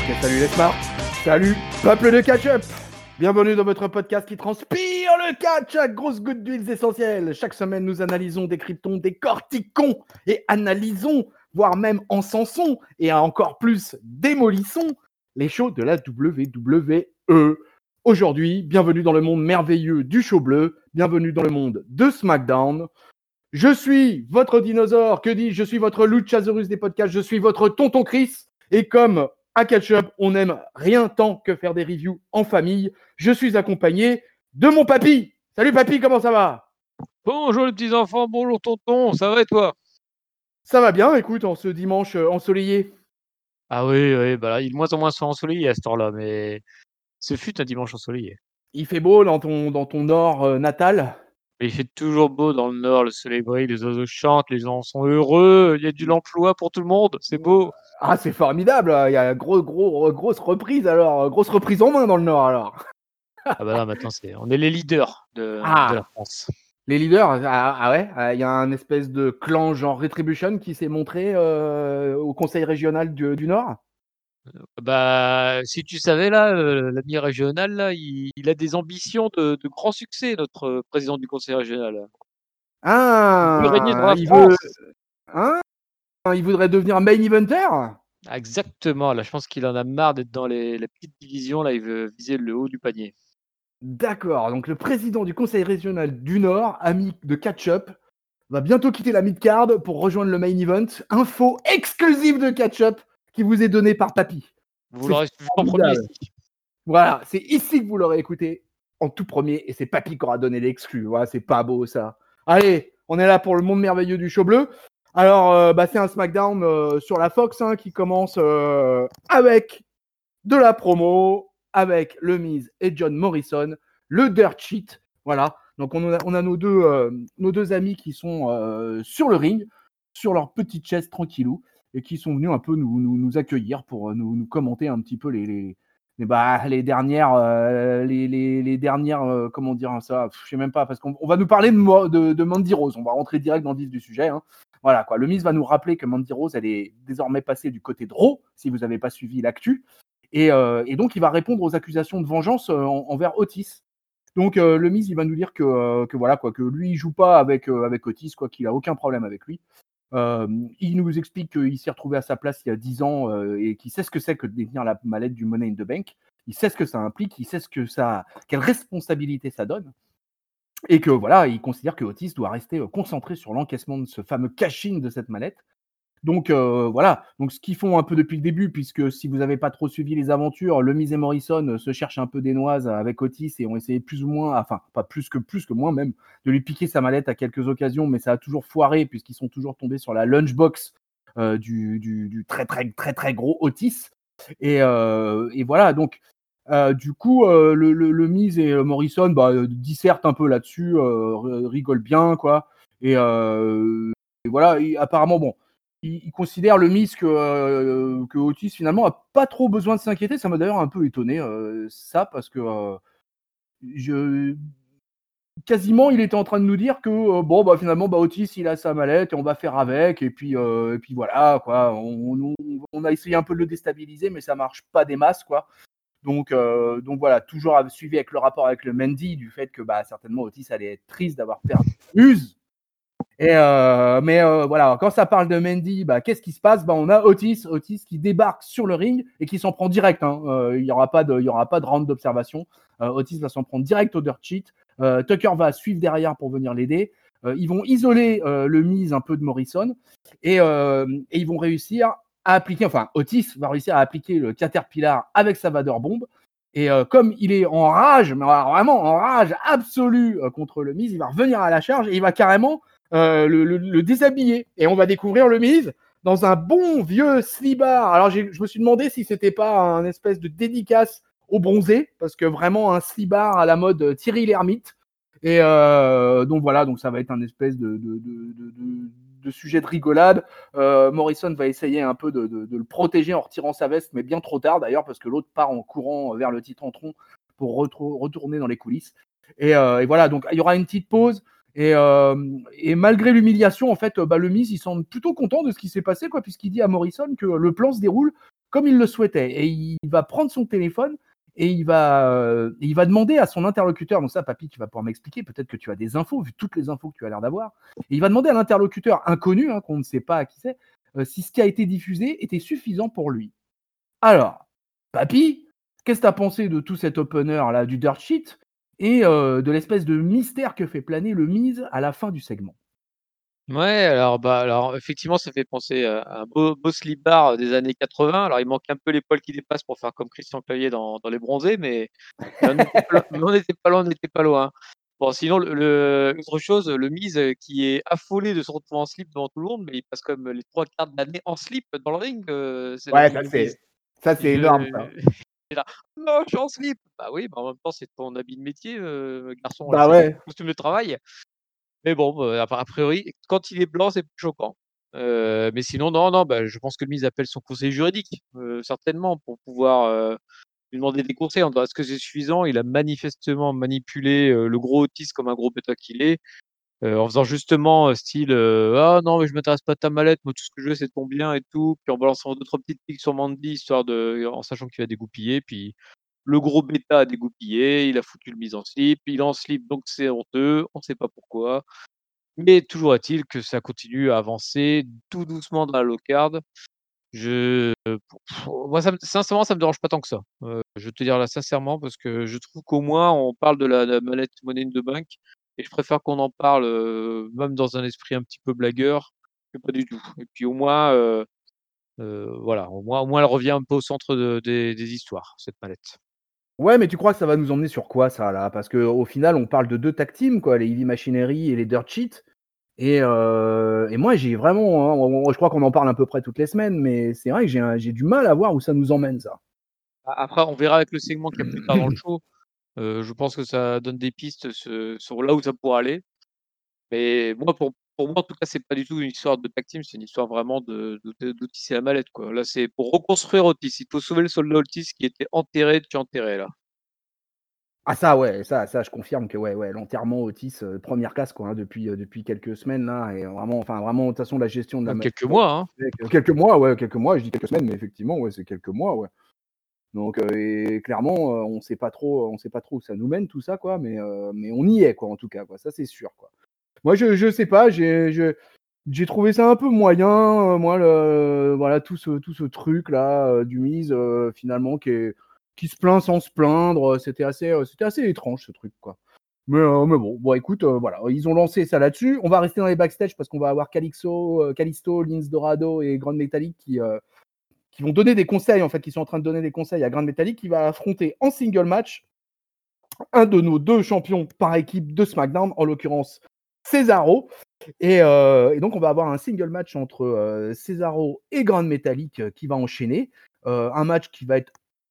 Ok, salut les smarts, salut peuple de catch-up. Bienvenue dans votre podcast qui transpire le catch à grosses gouttes d'huiles essentielles. Chaque semaine, nous analysons, décryptons, décortiquons et analysons, voire même encensons et encore plus démolissons les shows de la WWE. Aujourd'hui, bienvenue dans le monde merveilleux du show bleu, bienvenue dans le monde de SmackDown. Je suis votre dinosaure, que dis-je, je suis votre Luchasaurus des podcasts, je suis votre tonton Chris, et comme à Catch Up, on n'aime rien tant que faire des reviews en famille, je suis accompagné de mon papy. Salut papy, comment ça va ? Bonjour les petits enfants, bonjour tonton, ça va et toi ? Ça va bien, écoute, en ce dimanche ensoleillé. Ah oui, bah là, il est de moins en moins ensoleillé à cette heure-là, mais ce fut un dimanche ensoleillé. Il fait beau dans ton nord natal. Et il fait toujours beau dans le nord, le soleil brille, les oiseaux chantent, les gens sont heureux, il y a de l'emploi pour tout le monde, c'est beau. Ah, c'est formidable, il y a grosse reprise alors, grosse reprise en main dans le nord alors. Ah bah là maintenant on est les leaders de la France. Les leaders, ouais, il y a un espèce de clan genre Retribution qui s'est montré au conseil régional du Nord. Bah si tu savais là, l'ami régional là, il a des ambitions de grand succès, notre président du conseil régional. Il veut régner sur la France. Il voudrait devenir main eventer. Exactement, là je pense qu'il en a marre d'être dans la petite division, là il veut viser le haut du panier. D'accord, donc le président du conseil régional du Nord, ami de Catch-Up, va bientôt quitter la mid-card pour rejoindre le main event. Info exclusive de Catch-Up qui vous est donnée par Papy. Vous l'aurez vu en premier ici. Voilà, c'est ici que vous l'aurez écouté en tout premier et c'est Papy qui aura donné l'exclu. Voilà, c'est pas beau ça. Allez, on est là pour le monde merveilleux du show bleu. Alors, c'est un SmackDown sur la Fox qui commence avec de la promo, avec le Miz et John Morrison, le Dirt Sheet. Voilà, donc on a nos deux amis qui sont sur le ring, sur leur petite chaise tranquillou, et qui sont venus un peu nous accueillir pour nous commenter un petit peu les dernières, comment dire ça, je sais même pas, parce qu'on va nous parler de Mandy Rose, on va rentrer direct dans le vif du sujet. Voilà quoi, le Miz va nous rappeler que Mandy Rose, elle est désormais passée du côté de Raw, si vous n'avez pas suivi l'actu, et donc il va répondre aux accusations de vengeance envers Otis. Donc le Miz, il va nous dire que voilà quoi, que lui il joue pas avec Otis, quoi, qu'il a aucun problème avec lui. Il nous explique qu'il s'est retrouvé à sa place il y a 10 ans et qu'il sait ce que c'est que de détenir la mallette du Money in the Bank. Il sait ce que ça implique, il sait quelle responsabilité ça donne. Et que voilà, il considère que Otis doit rester concentré sur l'encaissement de ce fameux cash-in de cette mallette. Donc voilà, donc ce qu'ils font un peu depuis le début, puisque si vous n'avez pas trop suivi les aventures, le Miz et Morrison se cherchent un peu des noises avec Otis et ont essayé plus ou moins, enfin pas plus que moins même, de lui piquer sa mallette à quelques occasions, mais ça a toujours foiré puisqu'ils sont toujours tombés sur la lunchbox du très très très très gros Otis. Et voilà, donc du coup le Miz et Morrison dissertent un peu là-dessus, rigolent bien quoi. Et voilà, apparemment bon. Il considère le Miz que Otis finalement a pas trop besoin de s'inquiéter. Ça m'a d'ailleurs un peu étonné ça parce que quasiment il était en train de nous dire que finalement Otis il a sa mallette et on va faire avec et puis voilà quoi. On a essayé un peu de le déstabiliser mais ça marche pas des masses quoi. Donc voilà, toujours suivi avec le rapport avec le Mandy du fait que certainement Otis allait être triste d'avoir perdu Muse. Et mais voilà, quand ça parle de Mandy, qu'est-ce qui se passe ? On a Otis qui débarque sur le ring et qui s'en prend direct. Il y aura pas de round d'observation. Otis va s'en prendre direct au dirt sheet. Tucker va suivre derrière pour venir l'aider. Ils vont isoler le Miz un peu de Morrison et ils vont réussir à appliquer. Enfin, Otis va réussir à appliquer le Caterpillar avec sa Vader Bomb. Et comme il est en rage, mais alors vraiment en rage absolue contre le Miz, il va revenir à la charge et il va carrément le déshabiller. Et on va découvrir le Miz dans un bon vieux slibard. Alors je me suis demandé si c'était pas un espèce de dédicace au bronzé, parce que vraiment un slibard à la mode Thierry Lhermitte. Et donc voilà, donc ça va être un espèce de sujet de rigolade. Morrison va essayer un peu de le protéger en retirant sa veste, mais bien trop tard d'ailleurs, parce que l'autre part en courant vers le Titantron pour retourner dans les coulisses. Et voilà, donc il y aura une petite pause. Et malgré l'humiliation, en fait, le Miz, il semble plutôt content de ce qui s'est passé, quoi, puisqu'il dit à Morrison que le plan se déroule comme il le souhaitait. Et il va prendre son téléphone et il va demander à son interlocuteur, donc ça, papy, tu vas pouvoir m'expliquer, peut-être que tu as des infos, vu toutes les infos que tu as l'air d'avoir, et il va demander à l'interlocuteur inconnu, qu'on ne sait pas qui c'est, si ce qui a été diffusé était suffisant pour lui. Alors, papy, qu'est-ce que tu as pensé de tout cet opener là, du dirt sheet, et de l'espèce de mystère que fait planer le Miz à la fin du segment? Ouais, alors effectivement, ça fait penser à un beau slip bar des années 80. Alors il manque un peu les poils qui dépassent pour faire comme Christian Clavier dans Les Bronzés, mais on n'était pas loin. Bon, sinon autre chose, le Miz, qui est affolé de se retrouver en slip devant tout le monde, mais il passe comme les 3/4 de l'année en slip dans le ring, c'est Ouais, l'ami du Miz. ça c'est énorme ça. Je il est là: «Non, je suis en slip!» Bah oui, bah en même temps, c'est ton habit de métier, garçon, là, Bah c'est ton ouais. costume de travail. Mais bon, a priori, quand il est blanc, c'est plus choquant. Mais sinon, non, non, bah, je pense que Miz appelle son conseiller juridique, certainement pour pouvoir, lui demander des conseils en disant: «Est-ce que c'est suffisant?» Il a manifestement manipulé, le gros Otis comme un gros bêta qu'il est, en faisant justement, style, «Ah non, mais je m'intéresse pas à ta mallette, moi tout ce que je veux c'est ton bien et tout», puis en balançant 2-3 petites piques sur Mandy histoire en sachant qu'il va dégoupiller, puis le gros bêta a dégoupillé, il a foutu le Miz en slip, il est en slip donc c'est honteux, on sait pas pourquoi. Mais toujours est-il que ça continue à avancer tout doucement dans la low card. Je moi sincèrement, ça me dérange pas tant que ça. Je vais te dire là sincèrement parce que je trouve qu'au moins on parle de la mallette Money in the Bank et je préfère qu'on en parle, même dans un esprit un petit peu blagueur que pas du tout. Et puis au moins, voilà, au moins elle revient un peu au centre des histoires, cette mallette. Ouais, mais tu crois que ça va nous emmener sur quoi ça là? Parce qu'au final, on parle de 2 tag teams quoi, les Heavy Machinery et les Dirt Sheets, et moi j'ai vraiment, je crois qu'on en parle à peu près toutes les semaines, mais c'est vrai que j'ai du mal à voir où ça nous emmène ça. Après on verra avec le segment qu'il y a plus tard dans le show, je pense que ça donne des pistes sur là où ça pourrait aller. Mais moi, pour moi, en tout cas, c'est pas du tout une histoire de tag team, c'est une histoire vraiment d'Otis et la mallette, quoi. Là, c'est pour reconstruire Otis. Il faut sauver le soldat Otis qui était enterré de chez enterré, là. Ah ça ouais, ça je confirme que ouais, l'enterrement Otis, 1re casse quoi, depuis quelques semaines là, et vraiment enfin vraiment de toute façon la gestion de la Même mallette, quelques mois, hein. quelques mois, ouais, quelques mois, je dis quelques semaines, mais effectivement, ouais, c'est quelques mois, ouais. Donc et clairement, on sait pas trop où ça nous mène tout ça quoi, mais on y est quoi, en tout cas quoi, ça c'est sûr quoi. Moi je sais pas, j'ai trouvé ça un peu moyen, moi le voilà tout ce truc là, du Miz, finalement qui se plaint sans se plaindre, c'était assez étrange ce truc quoi. Mais bon, écoute, voilà, ils ont lancé ça là-dessus. On va rester dans les backstage parce qu'on va avoir Kalisto, Lince Dorado et Grand Metalik qui vont donner des conseils, en fait, qui sont en train de donner des conseils à Grand Metalik, qui va affronter en single match un de nos 2 champions par équipe de SmackDown, en l'occurrence Cesaro. Et donc on va avoir un single match entre Cesaro et Grand Metalik qui va enchaîner. Un match qui va être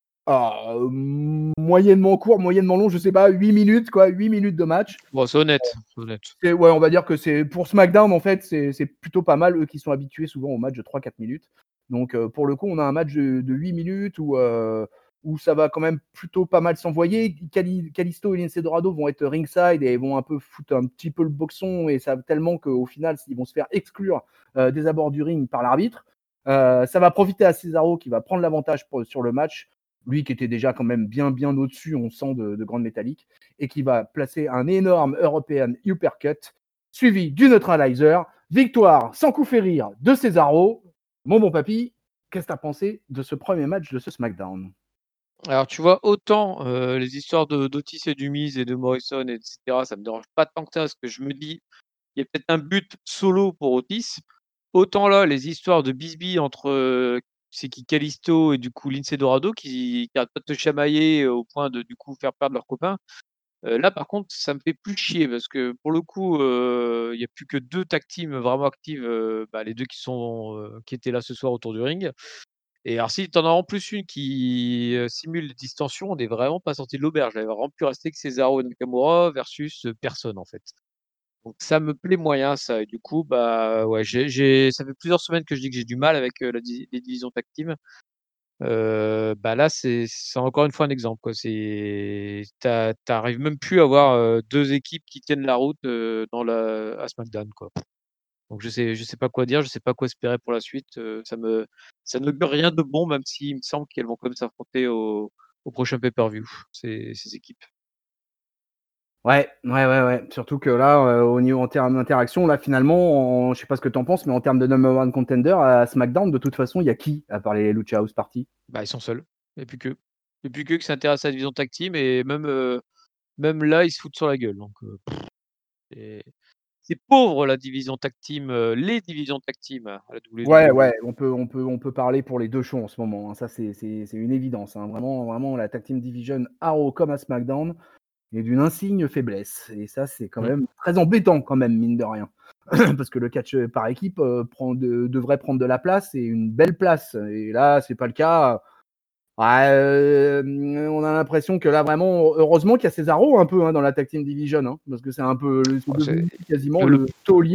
moyennement court, moyennement long, je sais pas, 8 minutes quoi, 8 minutes de match. Bon, c'est honnête, c'est honnête. Ouais, on va dire que c'est pour SmackDown en fait, c'est plutôt pas mal, eux qui sont habitués souvent aux matchs de 3-4 minutes. Donc pour le coup, on a un match de 8 minutes où ça va quand même plutôt pas mal s'envoyer. Kalisto et Lince Dorado vont être ringside et vont un peu foutre un petit peu le boxon, et ça tellement qu'au final, ils vont se faire exclure des abords du ring par l'arbitre. Ça va profiter à Cesaro qui va prendre l'avantage sur le match. Lui qui était déjà quand même bien au-dessus, on sent, de Grande Métallique, et qui va placer un énorme European Uppercut, suivi du neutralizer. Victoire sans coup férir de Cesaro. Mon bon papy, qu'est-ce que tu as pensé de ce premier match de ce SmackDown? Alors, tu vois, autant, les histoires d'Otis et du Miz et de Morrison et cetera, ça me dérange pas tant que ça, parce que je me dis: «Il y a peut-être un but solo pour Otis». Autant là, les histoires de bisbille entre, c'est qui Kalisto et du coup Lince Dorado qui arrêtent pas de se chamailler, au point de, du coup, faire perdre leur copain. Là, par contre, ça me fait plus chier parce que pour le coup, il y a plus que 2 tag teams vraiment actives, bah, les 2 qui étaient là ce soir autour du ring. Et alors si tu en as en plus une qui, simule des distensions, on est vraiment pas sorti de l'auberge. Elle va vraiment plus rester que Cesaro et Nakamura versus, personne, en fait. Donc ça me plaît moyen ça, et du coup, bah, ouais, j'ai ça fait plusieurs semaines que je dis que j'ai du mal avec, les divisions tag team. Bah, là, c'est encore une fois un exemple, quoi. Tu arrives même plus à avoir, 2 équipes qui tiennent la route, à SmackDown, quoi. Donc je sais pas quoi dire, je sais pas quoi espérer pour la suite. Ça n'augure rien de bon, même s'il me semble qu'elles vont quand même s'affronter au prochain pay-per-view, ces équipes. Ouais, ouais, ouais, ouais. Surtout que là, au niveau en termes d'interaction, là finalement, je sais pas ce que t'en penses, mais en termes de number one contender à SmackDown, de toute façon, il y a qui à part les Lucha House Party? Bah, ils sont seuls. Il y a plus qu'eux. Il y a plus qu'eux qui s'intéressent à la division tag team et même là, ils se foutent sur la gueule donc c'est c'est pauvre la division tag team, les divisions tag team à la Ouais, WWE. ouais, on peut parler pour les 2 shows en ce moment, hein. Ça, c'est une évidence, hein. Vraiment, vraiment, la Tag Team Division à Raw comme à SmackDown est d'une insigne faiblesse et ça, c'est quand Mmh. même très embêtant quand même, mine de rien. Parce que le catch, par équipe, devrait prendre de la place et une belle place et là, c'est pas le cas. Ouais, on a l'impression que là, vraiment, heureusement qu'il y a Cesaro un peu, hein, dans la Tag Team Division, hein, parce que c'est Oh, c'est devenu quasiment le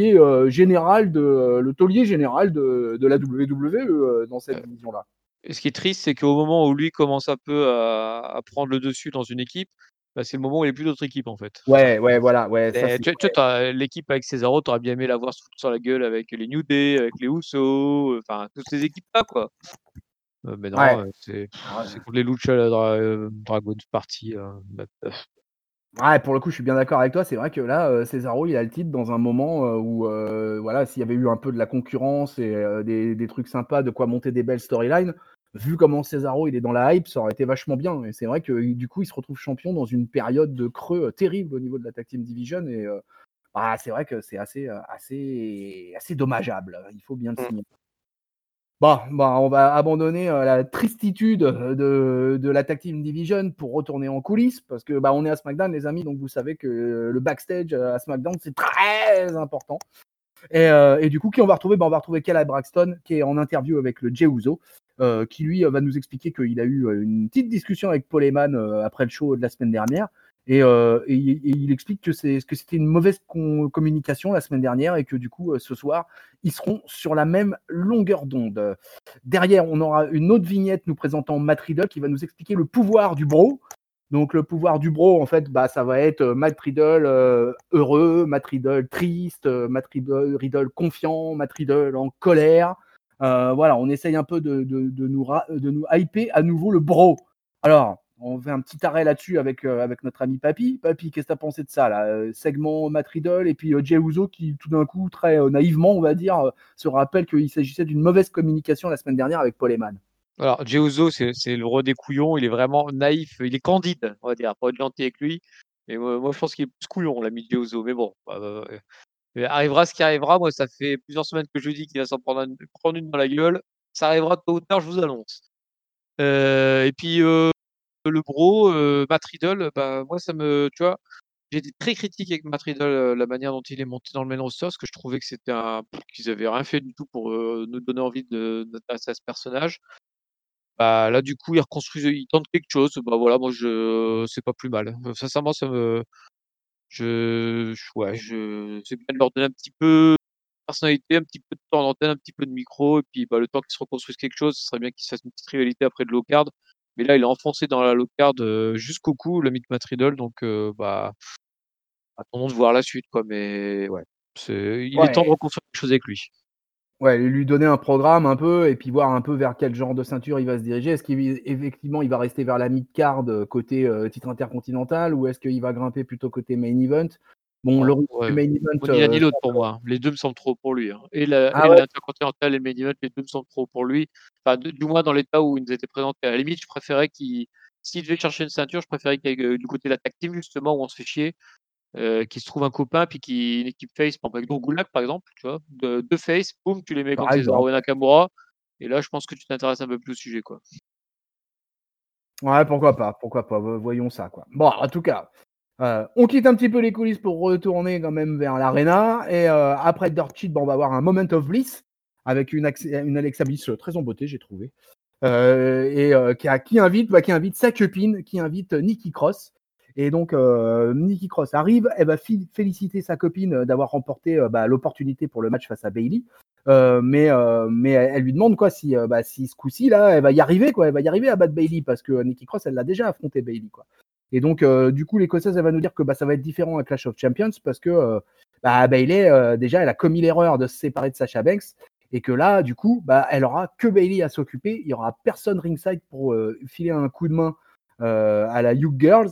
le taulier général de la WWE, dans cette heu division-là. et ce qui est triste, c'est qu'au moment où lui commence un peu à prendre le dessus dans une équipe, bah, c'est le moment où il y a plus d'autres équipes, en fait. Ouais, ouais, voilà, ouais, ça Et c'est tu vois, l'équipe avec Cesaro, tu aurais bien aimé la voir se foutre sur la gueule avec les New Day, avec les Usos, enfin toutes ces équipes-là, quoi. Mais ouais, non, ouais. c'est contre les Lucha Dragons Party, bah, Ouais, pour le coup, je suis bien d'accord avec toi. C'est vrai que là, Cesaro, il a le titre dans un moment, où, voilà, s'il y avait eu un peu de la concurrence et des trucs sympas, de quoi monter des belles storylines, vu comment Cesaro, il est dans la hype, ça aurait été vachement bien et c'est vrai que, du coup, il se retrouve champion dans une période de creux, terrible au niveau de la Tag Team Division et c'est vrai que c'est assez dommageable, il faut bien le mmh. signaler. Bon, bah, on va abandonner, la tristitude, de la Tag Team Division pour retourner en coulisses parce que, bah, on est à SmackDown les amis, donc vous savez que le backstage, à SmackDown, c'est très important et du coup, qui on va retrouver? Bah, on va retrouver Kayla Braxton qui est en interview avec le Jey Uso, qui lui, va nous expliquer qu'il a eu, une petite discussion avec Paul Heyman, après le show de la semaine dernière et il explique que c'était une mauvaise communication la semaine dernière et que du coup, ce soir, ils seront sur la même longueur d'onde. Derrière, on aura une autre vignette nous présentant Matt Riddle qui va nous expliquer le pouvoir du bro. Donc le pouvoir du bro, en fait, bah, ça va être Matt Riddle heureux, Matt Riddle triste, Matt Riddle confiant, Matt Riddle en colère. Voilà, on essaye un peu de nous hyper à nouveau le bro. Alors, on fait un petit arrêt là-dessus avec notre ami Papy. Papy, qu'est-ce que tu as pensé de ça là? Segment Matt Riddle et puis Jey Uso qui, tout d'un coup, très naïvement, on va dire, se rappelle qu'il s'agissait d'une mauvaise communication la semaine dernière avec Paul Heyman. Alors Jey Uso, c'est le roi des couillons, il est vraiment naïf, il est candide, on va dire, pour être gentil avec lui et moi je pense qu'il est plus couillon l'ami Jey Uso, mais bon, arrivera ce qui arrivera. Moi, ça fait plusieurs semaines que je lui dis qu'il va s'en prendre une dans la gueule. Ça arrivera tôt ou tard, je vous annonce. Et puis, le bro, Matt Riddle, bah, moi ça me tu vois? J'ai été très critique avec Matt Riddle, la manière dont il est monté dans le main roster, parce que je trouvais que c'était qu'ils avaient rien fait du tout pour, nous donner envie de d'intéresser à ce personnage. Bah, là, du coup, ils tentent quelque chose. Bah, voilà, moi je c'est pas plus mal. Sincèrement, ça me ouais, c'est bien de leur donner un petit peu de personnalité, un petit peu de temps d'antenne, un petit peu de micro et puis, bah, le temps qu'ils se reconstruisent quelque chose, ce serait bien qu'ils se fassent une petite rivalité après de low card. Mais là, il est enfoncé dans la low card, jusqu'au cou, l'ami de Matt Riddle donc, bah, attendons de voir la suite, quoi. Mais ouais, il est temps de Ouais, reconstruire quelque chose avec lui. ouais, lui donner un programme un peu et puis voir un peu vers quel genre de ceinture il va se diriger. Est-ce qu'effectivement il va rester vers la mid-card côté titre intercontinental ou est-ce qu'il va grimper plutôt côté main event? Bon, le Oh, retour du ouais, main event, ni l'un ni l'autre pour moi, hein. Les 2 me semblent trop pour lui, hein. ah Et ouais? l'Intercontinental et le Main Event, les 2 me semblent trop pour lui. Enfin, du moins dans l'état où il nous était présenté. À la limite, je préférais qu'il s'il devait chercher une ceinture, je préférais qu'il aille, du côté de la tag team justement où on se fait chier, qu'il se trouve un copain puis une équipe face, par exemple avec Drew Gulak par exemple, tu vois? 2 face, boum, tu les mets Par contre exemple. Cesaro et Nakamura et là, je pense que tu t'intéresses un peu plus au sujet, quoi. Ouais, pourquoi pas, voyons ça, quoi. Bon, en tout cas, on quitte un petit peu les coulisses pour retourner quand même vers l'arena et après Dirt Sheet, bah, on va avoir un Moment of Bliss avec une Alexa Bliss, très en beauté, j'ai trouvé. Et qui invite sa copine, qui invite Nikki Cross. Et donc, Nikki Cross arrive, elle va féliciter sa copine d'avoir remporté bah, l'opportunité pour le match face à Bailey. Mais elle lui demande quoi si ce coup-ci là, elle va y arriver quoi, elle va y arriver à battre Bailey parce que Nikki Cross elle l'a déjà affronté Bailey quoi. Et donc du coup l'écossaise elle va nous dire que bah ça va être différent à Clash of Champions parce que bah, Bayley, déjà, elle a commis l'erreur de se séparer de Sasha Banks et que là, du coup, bah, elle aura que Bayley à s'occuper. Il y aura personne ringside pour filer un coup de main à la You Girls.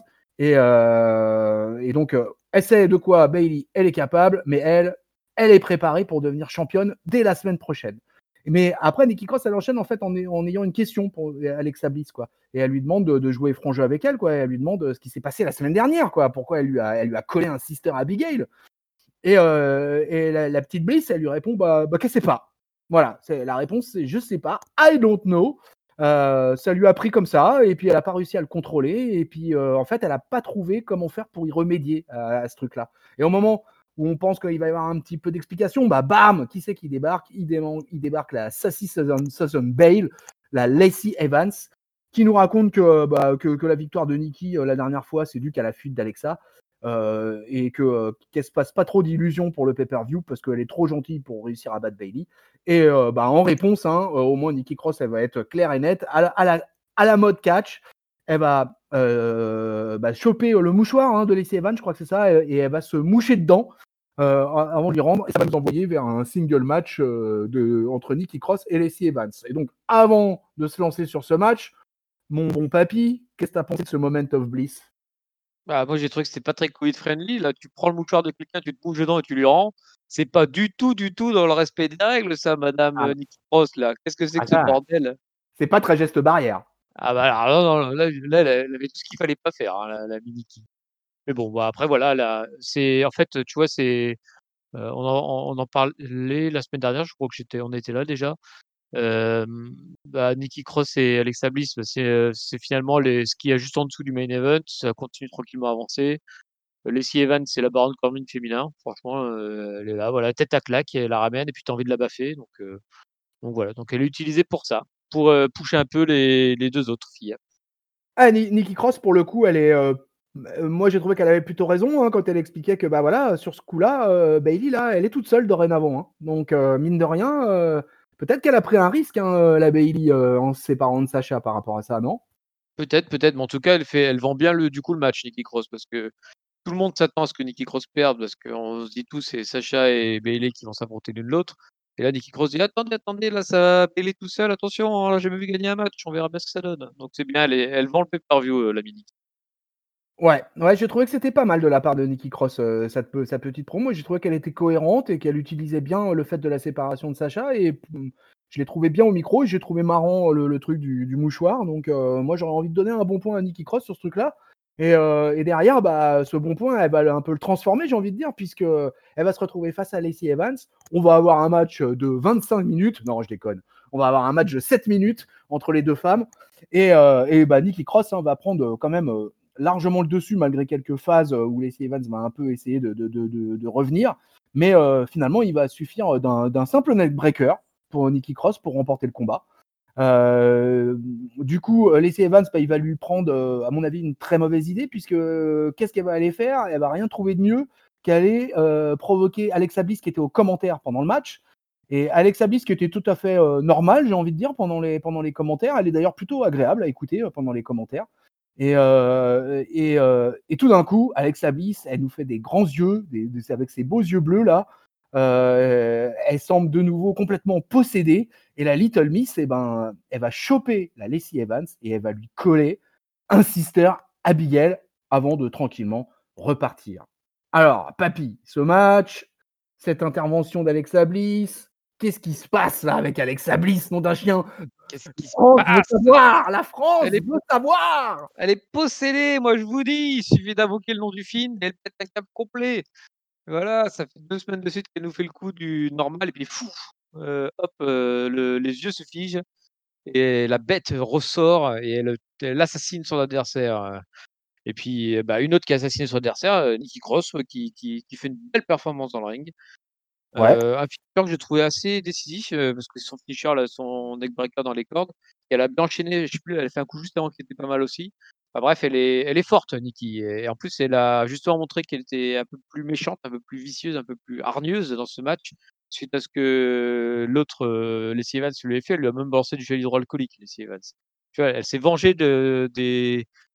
Et donc, elle sait de quoi Bayley, elle est capable, mais elle est préparée pour devenir championne dès la semaine prochaine. Mais après, Nikki Cross, elle enchaîne en fait en ayant une question pour Alexa Bliss, quoi. Et elle lui demande de jouer franc jeu avec elle, quoi. Et elle lui demande ce qui s'est passé la semaine dernière, quoi. Pourquoi elle lui a collé un sister Abigail. Et la petite Bliss, elle lui répond qu'elle sait pas. Voilà, la réponse, c'est je sais pas, I don't know. Ça lui a pris comme ça, et puis elle a pas réussi à le contrôler, et puis en fait, elle a pas trouvé comment faire pour y remédier à ce truc-là. Et au moment où on pense qu'il va y avoir un petit peu d'explication, bah bam, qui c'est qui débarque? Il débarque la Sassy Susan Bale, la Lacey Evans, qui nous raconte que la victoire de Nikki la dernière fois, c'est dû qu'à la fuite d'Alexa. Et qu'elle se passe pas trop d'illusions pour le pay-per-view parce qu'elle est trop gentille pour réussir à battre Bayley. Et en réponse, au moins Nikki Cross, elle va être claire et nette à la mode catch. Elle va choper le mouchoir de Lacey Evans, je crois que c'est ça, et elle va se moucher dedans avant de lui rendre, et ça va nous envoyer vers un single match entre Nikki Cross et Lacey Evans. Et donc, avant de se lancer sur ce match, mon bon papy, qu'est-ce que tu as pensé de ce moment of bliss? Bah, moi, j'ai trouvé que c'était pas très Covid friendly. Là, tu prends le mouchoir de quelqu'un, tu te mouches dedans et tu lui rends. C'est pas du tout dans le respect des règles, ça, madame Ah, Nikki Cross, là. Qu'est-ce que c'est que ce ça, bordel? c'est pas très geste barrière. Ah bah alors non, non, là, elle avait tout ce qu'il fallait pas faire, hein, la Nikki. Mais bon, bah, après, voilà, là, c'est en fait, tu vois, c'est, on en parlait la semaine dernière, je crois que on était là déjà. Bah, Nikki Cross et Alexa Bliss, bah, c'est finalement ce qu'il y a juste en dessous du main event. Ça continue tranquillement à avancer. Lacey Evans, c'est la Baron Corbin féminin. Franchement, elle est là, voilà, tête à claque, elle la ramène et puis tu as envie de la baffer. Donc voilà, donc elle est utilisée pour ça, pour pusher un peu les deux autres filles. Ah, Nikki Cross, pour le coup, elle est. Moi, j'ai trouvé qu'elle avait plutôt raison quand elle expliquait que, bah voilà, sur ce coup-là, Bayley, là, elle est toute seule dorénavant. Donc, mine de rien, peut-être qu'elle a pris un risque, la Bayley, en se séparant de Sacha par rapport à ça, non? Peut-être, mais en tout cas, elle vend bien du coup le match, Nikki Cross, parce que tout le monde s'attend à ce que Nikki Cross perde, parce qu'on se dit tous, c'est Sacha et Bayley qui vont s'affronter l'une l'autre. Et là, Nikki Cross dit: attendez, là, ça va Bayley tout seul, attention, hein, là, j'ai jamais vu gagner un match, on verra bien ce que ça donne. Donc c'est bien, elle vend le pay-per-view, la mini. Ouais, ouais, j'ai trouvé que c'était pas mal de la part de Nikki Cross, sa petite promo. J'ai trouvé qu'elle était cohérente et qu'elle utilisait bien le fait de la séparation de Sacha. Et je l'ai trouvé bien au micro et j'ai trouvé marrant le truc du mouchoir. Donc, moi, j'aurais envie de donner un bon point à Nikki Cross sur ce truc-là. Et derrière, bah, ce bon point, elle va un peu le transformer, j'ai envie de dire, puisque elle va se retrouver face à Lacey Evans. On va avoir un match de 25 minutes. Non, je déconne. On va avoir un match de 7 minutes entre les deux femmes. Et bah, Nikki Cross va prendre quand même largement le dessus, malgré quelques phases où Lacey Evans va un peu essayer de revenir. Mais finalement, il va suffire d'un simple neckbreaker pour Nikki Cross pour remporter le combat. Du coup, Lacey Evans, il va lui prendre, à mon avis, une très mauvaise idée, puisque qu'est-ce qu'elle va aller faire? Elle va rien trouver de mieux qu'aller provoquer Alexa Bliss qui était aux commentaires pendant le match. Et Alexa Bliss qui était tout à fait normale, j'ai envie de dire, pendant les commentaires. Elle est d'ailleurs plutôt agréable à écouter pendant les commentaires. Et tout d'un coup, Alexa Bliss, elle nous fait des grands yeux, avec ses beaux yeux bleus là. Elle semble de nouveau complètement possédée. Et la Little Miss, elle va choper la Lacey Evans et elle va lui coller un sister Abigail avant de tranquillement repartir. Alors, papy, ce match, cette intervention d'Alexa Bliss, qu'est-ce qui se passe là avec Alexa Bliss, nom d'un chien? Qu'est-ce qui se France veut passe? savoir! La France Elle est veut savoir! elle est possédée, moi je vous dis, il suffit d'invoquer le nom du film et elle pète un câble complet. Voilà, ça fait 2 semaines de suite qu'elle nous fait le coup du normal et puis fou, hop, les yeux se figent et la bête ressort et elle assassine son adversaire. Et puis, bah, une autre qui a assassiné son adversaire, Nikki Cross, qui fait une belle performance dans le ring. Ouais. Un finisher que j'ai trouvé assez décisif, parce que son finisher là, son neckbreaker dans les cordes, et elle a bien enchaîné, je sais plus, elle a fait un coup juste avant qui était pas mal aussi. Enfin bref, elle est forte Nikki et en plus elle a justement montré qu'elle était un peu plus méchante, un peu plus vicieuse, un peu plus hargneuse dans ce match, suite à ce que l'autre, Lacey Evans lui avait fait. Elle lui a même balancé du gel hydroalcoolique, Lacey Evans. Tu vois? Elle s'est vengée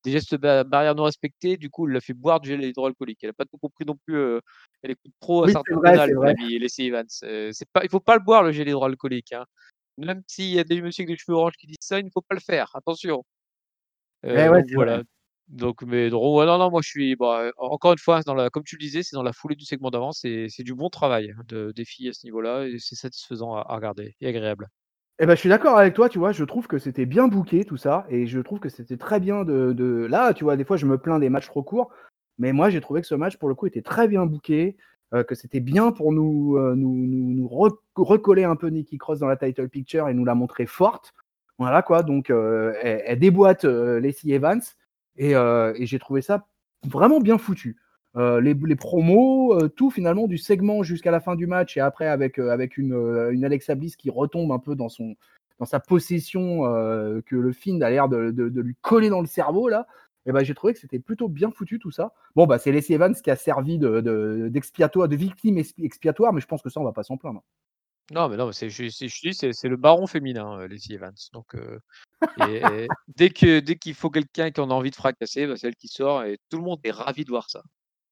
des gestes barrières non respectés. Du coup, il l'a fait boire du gel hydroalcoolique. Elle a pas tout compris non plus. Elle écoute trop à Oui, c'est vrai, Sartre-Tonal, c'est mon vrai. ami Lacey Evans. C'est pas, il faut pas le boire le gel hydroalcoolique. Hein. Même s'il y a des messieurs avec des cheveux oranges qui disent ça, il ne faut pas le faire. Attention. Ouais, ouais, Donc c'est vrai. voilà. Donc, mais ouais, non, non, moi je suis. Bah, encore une fois, comme tu le disais, c'est dans la foulée du segment d'avant. C'est du bon travail des filles à ce niveau-là. Et c'est satisfaisant à regarder et agréable. Eh ben, je suis d'accord avec toi, tu vois, je trouve que c'était bien booké tout ça, et je trouve que c'était très bien là, tu vois, des fois je me plains des matchs trop courts, mais moi j'ai trouvé que ce match pour le coup était très bien booké, que c'était bien pour nous recoller un peu Nikki Cross dans la title picture et nous la montrer forte. Voilà quoi, donc elle déboîte Lacey Evans, et j'ai trouvé ça vraiment bien foutu. Les promos, tout finalement du segment jusqu'à la fin du match, et après avec une Alexa Bliss qui retombe un peu dans sa possession, que le Fiend a l'air de lui coller dans le cerveau là. Et ben, j'ai trouvé que c'était plutôt bien foutu tout ça. Bon, bah c'est Lacey Evans qui a servi d'expiatoire, de victime expiatoire, mais je pense que ça on va pas s'en plaindre. Non, mais non, mais je dis, c'est le baron féminin, Lacey Evans. Donc, et dès qu'il faut quelqu'un qui en a envie de fracasser, bah, c'est elle qui sort et tout le monde est ravi de voir ça.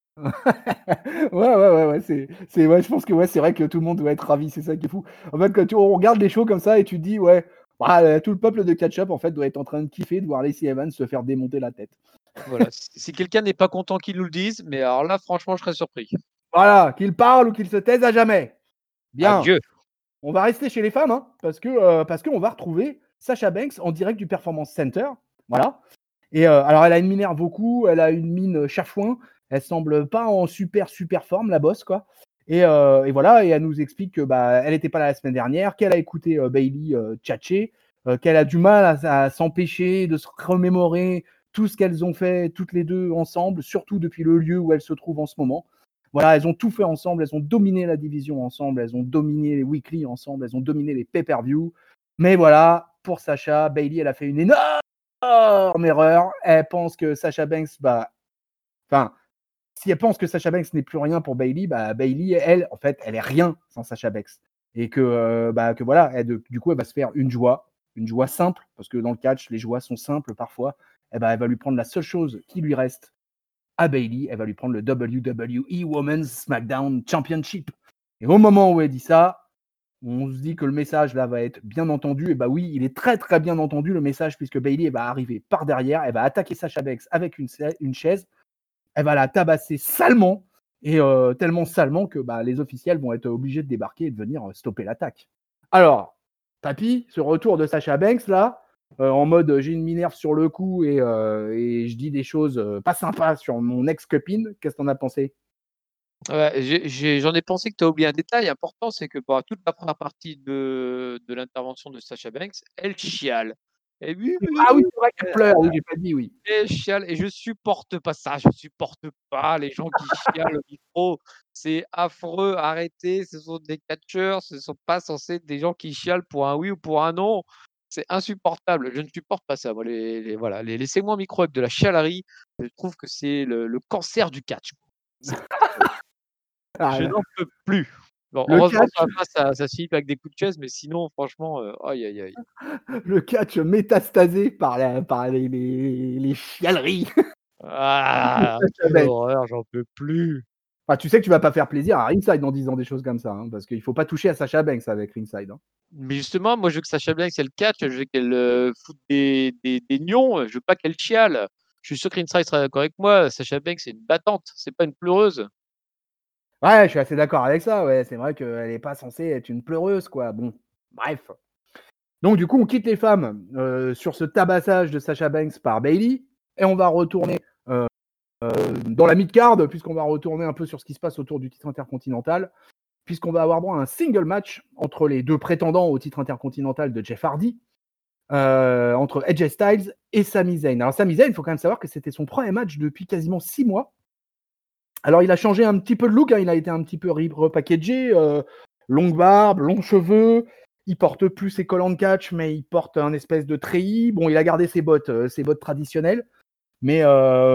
Ouais, ouais, je pense que ouais, c'est vrai que tout le monde doit être ravi, c'est ça qui est fou. En fait, quand on regarde les shows comme ça et tu te dis, ouais, bah, tout le peuple de catch-up en fait doit être en train de kiffer de voir Lacey Evans se faire démonter la tête. Voilà. Si quelqu'un n'est pas content qu'il nous le dise, mais alors là, franchement, je serais surpris. Voilà, qu'il parle ou qu'il se taise à jamais. Bien. Adieu. On va rester chez les femmes, hein, parce qu'on va retrouver Sasha Banks en direct du Performance Center. Voilà. Et alors, elle a une mine beaucoup, elle a une mine chafouin. Elle semble pas en super forme, la boss, quoi. Et voilà, et elle nous explique que bah, elle n'était pas là la semaine dernière, qu'elle a écouté Bayley tchatcher, qu'elle a du mal à s'empêcher de se remémorer tout ce qu'elles ont fait toutes les deux ensemble, surtout depuis le lieu où elles se trouvent en ce moment. Voilà, elles ont tout fait ensemble, elles ont dominé la division ensemble, elles ont dominé les weekly ensemble, elles ont dominé les pay-per-view. Mais voilà, pour Sasha, Bayley, elle a fait une énorme erreur. Elle pense que Sasha Banks, enfin, si elle pense que Sasha Banks n'est plus rien pour Bayley, Bayley, elle, en fait, elle est rien sans Sasha Banks. Et que voilà, du coup, elle va se faire une joie simple, parce que dans le catch, les joies sont simples parfois. Elle va lui prendre la seule chose qui lui reste à Bayley, elle va lui prendre le WWE Women's SmackDown Championship. Et au moment où elle dit ça, on se dit que le message là va être bien entendu. Et bah oui, il est très très bien entendu le message, puisque Bayley va arriver par derrière, elle va attaquer Sasha Banks avec une chaise, elle va la tabasser salement, et tellement salement que les officiels vont être obligés de débarquer et de venir stopper l'attaque. Alors, papy, ce retour de Sasha Banks là, en mode j'ai une minerve sur le coup, et je dis des choses pas sympas sur mon ex-copine, qu'est-ce que t'en as pensé? Ouais, j'en ai pensé que tu as oublié un détail important, c'est que pendant toute la première partie de l'intervention de Sasha Banks, elle chiale. Et oui, Ah oui, c'est vrai qu'elle pleure, oui, j'ai pas dit, oui. elle chiale et je supporte pas ça, je supporte pas les gens qui chialent au micro. C'est affreux, arrêtez, ce sont des catcheurs, ce sont pas censés être des gens qui chialent pour un oui ou pour un non. C'est insupportable, je ne supporte pas ça. Moi, voilà, laissez-moi un micro avec de la chialerie, je trouve que c'est le cancer du catch. C'est affreux. Je Ah, n'en peux plus. Bon, le heureusement catch, ça va pas, ça se finit avec des coups de chaise, mais sinon franchement, aïe, aïe, aïe. le catch métastasé par les chialeries de Ah! Sasha Quelle Banks. horreur, j'en peux plus. Enfin, tu sais que tu vas pas faire plaisir à Ringside en disant des choses comme ça, hein, parce qu'il faut pas toucher à Sasha Banks avec Ringside, hein. Mais justement, moi je veux que Sacha Banks elle catch, je veux qu'elle, foute des nions, je veux pas qu'elle chiale. Je suis sûr que Ringside sera d'accord avec moi, Sacha Banks c'est une battante, c'est pas une pleureuse. Ouais, je suis assez d'accord avec ça, ouais, c'est vrai qu'elle est pas censée être une pleureuse, quoi. Bon, bref. Donc du coup, on quitte les femmes, sur ce tabassage de Sasha Banks par Bayley, et on va retourner, dans la mid-card, puisqu'on va retourner un peu sur ce qui se passe autour du titre intercontinental, puisqu'on va avoir droit à un single match entre les deux prétendants au titre intercontinental de Jeff Hardy, entre AJ Styles et Sami Zayn. Alors Sami Zayn, il faut quand même savoir que c'était son premier match depuis quasiment 6 mois. Alors il a changé un petit peu de look, hein, il a été un petit peu repackagé, longue barbe, longs cheveux, il porte plus ses collants de catch, mais il porte un espèce de treillis. Bon, il a gardé ses bottes traditionnelles, mais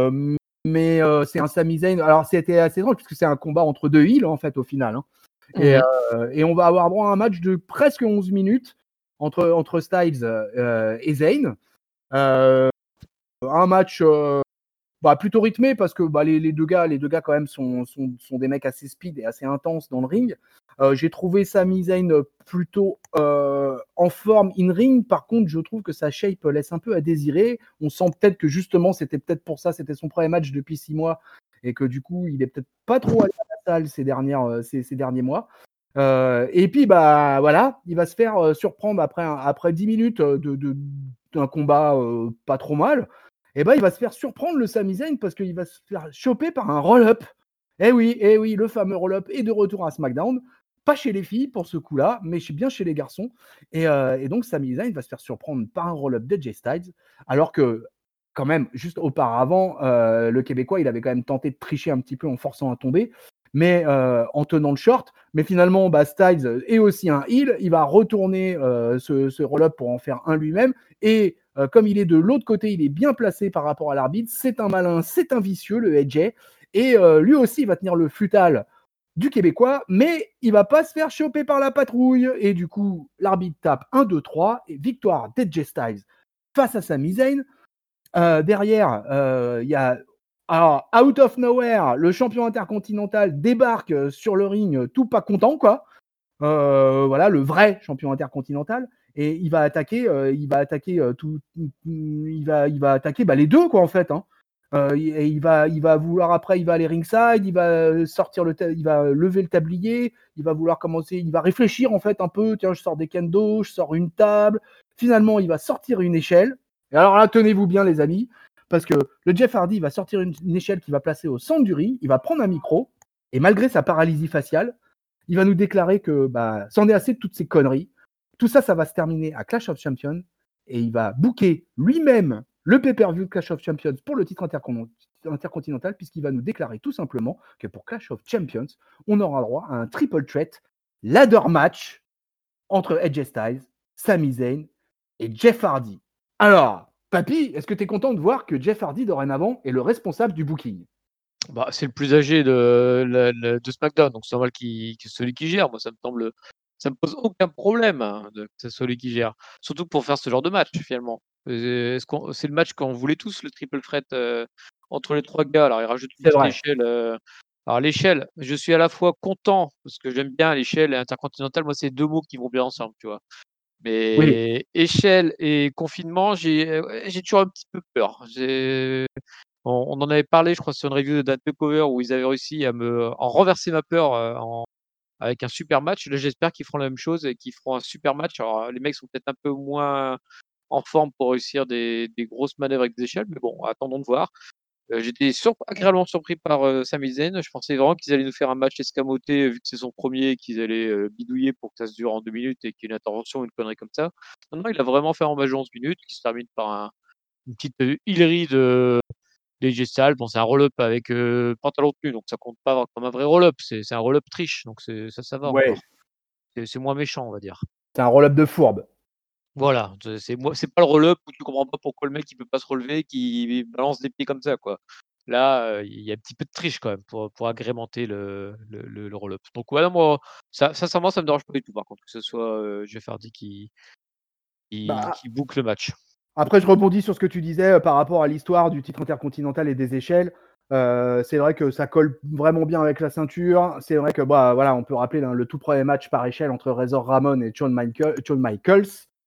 c'est un Sami Zayn. Alors c'était assez drôle puisque c'est un combat entre deux heels en fait au final, hein. Et, Mmh. et on va avoir droit à un match de presque 11 minutes entre Styles et Zayn. un match plutôt rythmé parce que les deux gars quand même sont des mecs assez speed et assez intenses dans le ring. J'ai trouvé Sami Zayn plutôt en forme in ring. Par contre, je trouve que sa shape laisse un peu à désirer. On sent peut-être que justement c'était peut-être pour ça, c'était son premier match depuis 6 mois et que du coup il est peut-être pas trop allé à la salle ces derniers mois. Et puis voilà, il va se faire surprendre après 10 minutes d'un combat pas trop mal. Et il va se faire surprendre le Sami Zayn parce qu'il va se faire choper par un roll-up. Eh oui, le fameux roll-up est de retour à SmackDown. Pas chez les filles pour ce coup-là, mais bien chez les garçons. Et donc Sami Zayn va se faire surprendre par un roll-up de Jay Styles, alors que quand même, juste auparavant, le Québécois, il avait quand même tenté de tricher un petit peu en forçant à tomber, mais en tenant le short. Mais finalement, Styles est aussi un heel. Il va retourner ce roll-up pour en faire un lui-même. Et comme il est de l'autre côté, il est bien placé par rapport à l'arbitre. C'est un malin, c'est un vicieux, le AJ. Et lui aussi, il va tenir le futal du Québécois, mais il va pas se faire choper par la patrouille. Et du coup, l'arbitre tape 1, 2, 3, et victoire d'AJ Styles face à Sami Zayn. Derrière, il y a alors, out of nowhere, le champion intercontinental débarque sur le ring, tout pas content, quoi. Voilà, le vrai champion intercontinental. Et il va attaquer, les deux, quoi, en fait. Hein. Il va vouloir après, il va aller ringside, il va il va lever le tablier, il va vouloir commencer, il va réfléchir en fait un peu. Tiens, je sors des kendo, je sors une table. Finalement, il va sortir une échelle. Et alors là, tenez-vous bien, les amis, parce que le Jeff Hardy va sortir une échelle qu'il va placer au centre du ring. Il va prendre un micro et malgré sa paralysie faciale, il va nous déclarer que c'en est assez de toutes ces conneries. Tout ça, ça va se terminer à Clash of Champions et il va booker lui-même le pay-per-view Clash of Champions pour le titre intercontinental puisqu'il va nous déclarer tout simplement que pour Clash of Champions, on aura droit à un triple threat ladder match entre AJ Styles, Sami Zayn et Jeff Hardy. Alors, papy, est-ce que tu es content de voir que Jeff Hardy dorénavant est le responsable du booking? C'est le plus âgé de SmackDown, donc c'est normal que celui qui gère. Moi, ça me pose aucun problème, hein, que c'est celui qui gère. Surtout pour faire ce genre de match, finalement. C'est le match qu'on voulait tous, le triple threat entre les trois gars. Alors, il rajoute une C'est petite vrai. échelle. Alors, l'échelle, je suis à la fois content, parce que j'aime bien l'échelle et intercontinental. Moi, c'est deux mots qui vont bien ensemble, tu vois. Oui, Mais échelle et confinement, j'ai toujours un petit peu peur. On en avait parlé, je crois, sur une review de Cover où ils avaient réussi à me en renverser ma peur, avec un super match. Là, j'espère qu'ils feront la même chose et qu'ils feront un super match. Alors, les mecs sont peut-être un peu moins en forme pour réussir des grosses manœuvres avec des échelles, mais bon, attendons de voir. J'étais agréablement surpris par, Sami Zayn. Je pensais vraiment qu'ils allaient nous faire un match escamoté, vu que c'est son premier, qu'ils allaient, bidouiller pour que ça se dure en 2 minutes et qu'il y ait une intervention ou une connerie comme ça. Non, non, il a vraiment fait un match de 11 minutes qui se termine par une petite, hillerie de d'AJ Styles. Bon, c'est un roll-up avec, pantalon de tenue, donc ça compte pas comme un vrai roll-up. C'est un roll-up triche, donc ça va ouais, encore. C'est moins méchant, on va dire. c'est un roll-up de fourbe. Voilà, c'est pas le roll-up où tu comprends pas pourquoi le mec il peut pas se relever, qu'il balance des pieds comme ça, quoi. Là, il y a un petit peu de triche quand même pour agrémenter le roll-up. Donc ouais, non, moi, ça sincèrement, ça me dérange pas du tout par contre que ce soit, Jeff Hardy Bah, qui boucle le match. Après, je rebondis sur ce que tu disais par rapport à l'histoire du titre intercontinental et des échelles. C'est vrai que ça colle vraiment bien avec la ceinture. C'est vrai que voilà, on peut rappeler le tout premier match par échelle entre Razor Ramon et Shawn Michaels.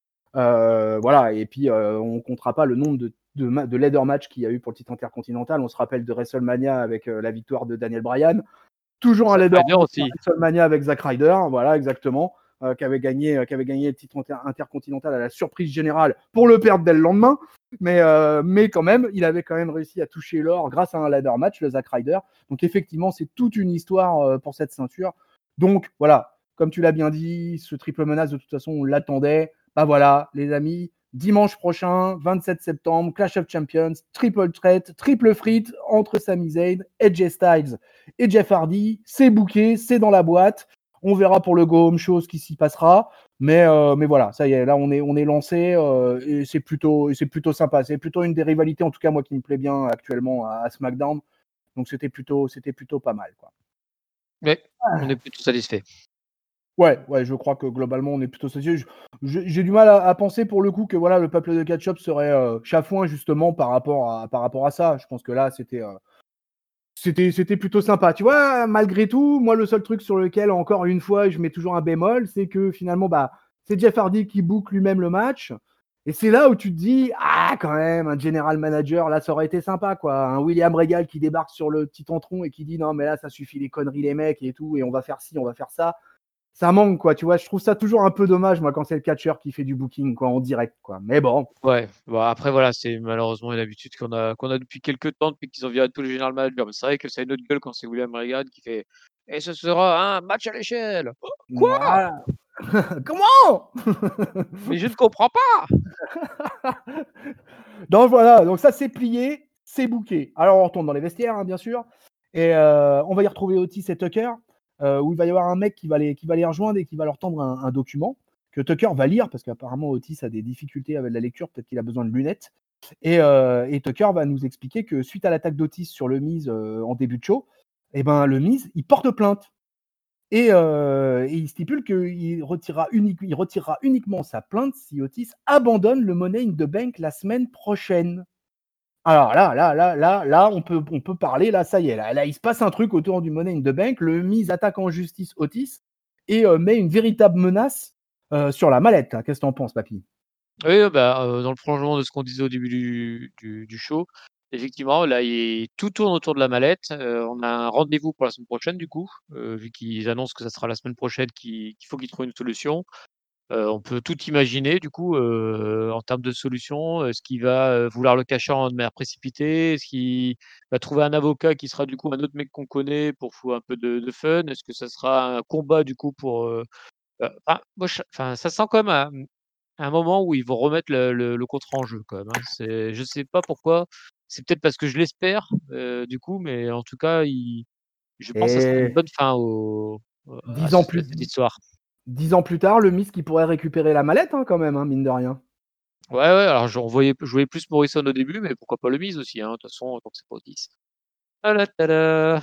Voilà, et puis on ne comptera pas le nombre de ladder match qu'il y a eu pour le titre intercontinental. On se rappelle de WrestleMania avec la victoire de Daniel Bryan. Toujours un Zack ladder Ryder match à aussi. WrestleMania avec Zack Ryder, voilà, exactement, qui avait gagné le titre intercontinental à la surprise générale pour le perdre dès le lendemain. Mais quand même, il avait quand même réussi à toucher l'or grâce à un ladder match, le Zack Ryder. Donc effectivement, c'est toute une histoire pour cette ceinture. Donc voilà, comme tu l'as bien dit, ce triple menace, de toute façon, on l'attendait. Bah voilà, les amis, dimanche prochain, 27 septembre, Clash of Champions, triple threat, triple frite entre Sami Zayn, AJ Styles et Jeff Hardy. C'est booké, c'est dans la boîte. On verra pour le Go Home Show ce qui s'y passera. Mais voilà, ça y est, là on est lancé et c'est plutôt sympa. C'est plutôt une des rivalités, en tout cas moi qui me plaît bien actuellement à SmackDown. Donc c'était plutôt pas mal, quoi. Ouais, on est plutôt satisfait. Ouais, je crois que globalement on est plutôt satisfait. J'ai du mal à penser pour le coup que voilà le peuple de Ketchup serait chafouin justement par rapport à ça. Je pense que là c'était plutôt sympa. Tu vois, malgré tout, moi le seul truc sur lequel encore une fois je mets toujours un bémol, c'est que finalement bah c'est Jeff Hardy qui book lui-même le match. Et c'est là où tu te dis ah quand même un general manager là ça aurait été sympa quoi, un William Regal qui débarque sur le petit tronc et qui dit non mais là ça suffit les conneries les mecs et tout et on va faire ci on va faire ça. Ça manque, quoi, tu vois. Je trouve ça toujours un peu dommage, moi, quand c'est le catcheur qui fait du booking, quoi, en direct, quoi. Mais bon. Ouais, bon après voilà, c'est malheureusement une habitude qu'on a depuis quelques temps, depuis qu'ils ont viré tous les general managers. Mais c'est vrai que ça a une autre gueule quand c'est William Regal qui fait: «Et ce sera un match à l'échelle». «Oh quoi? Voilà. Comment? Mais je ne comprends pas!» Donc voilà, donc ça c'est plié, c'est booké. Alors on retourne dans les vestiaires, hein, bien sûr, et on va y retrouver Otis et Tucker, où il va y avoir un mec qui va les rejoindre et qui va leur tendre un document que Tucker va lire parce qu'apparemment Otis a des difficultés avec la lecture, peut-être qu'il a besoin de lunettes et Tucker va nous expliquer que suite à l'attaque d'Otis sur le Miz, en début de show, et ben, le Miz, il porte plainte et il stipule qu'il retirera uniquement sa plainte si Otis abandonne le Money in the Bank la semaine prochaine. Alors là, on peut parler, là, ça y est, là, il se passe un truc autour du Money in the Bank. Le Miz attaque en justice Otis et met une véritable menace sur la mallette. Là. Qu'est-ce que t'en penses, papy? Oui, bah, dans le prolongement de ce qu'on disait au début du show, effectivement, là, tout tourne autour de la mallette. On a un rendez-vous pour la semaine prochaine du coup, vu qu'ils annoncent que ça sera la semaine prochaine qu'il faut qu'ils trouvent une solution. On peut tout imaginer du coup, en termes de solution. Est-ce qu'il va, vouloir le cacher de manière précipitée? Est-ce qu'il va trouver un avocat qui sera du coup un autre mec qu'on connaît pour foutre un peu de fun? Est-ce que ça sera un combat du coup pour, moi ça sent quand même un moment où ils vont remettre le contrat en jeu quand même, hein. Je sais pas pourquoi, c'est peut-être parce que je l'espère, du coup, mais en tout cas, je pense que ça serait une Et bonne fin à 10 ans plus, cette histoire. 10 ans plus tard, le Miz qui pourrait récupérer la mallette, hein, quand même, hein, mine de rien. Ouais, ouais, alors je voyais plus Morrison au début, mais pourquoi pas le Miz aussi, hein, de toute façon, tant que c'est pas Otis. Tada tada!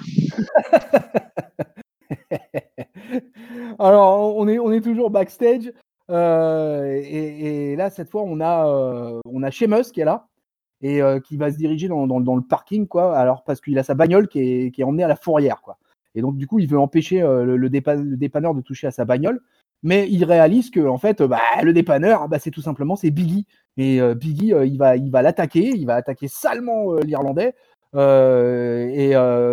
Alors, on est toujours backstage et là, cette fois, on a Sheamus qui est là et qui va se diriger dans le parking, quoi. Alors, parce qu'il a sa bagnole qui est emmenée à la fourrière, quoi. Et donc, du coup, il veut empêcher le dépanneur de toucher à sa bagnole. Mais il réalise que, en fait, bah, le dépanneur, bah, c'est Biggie. Et Biggie, il va l'attaquer, il va attaquer salement l'Irlandais. Et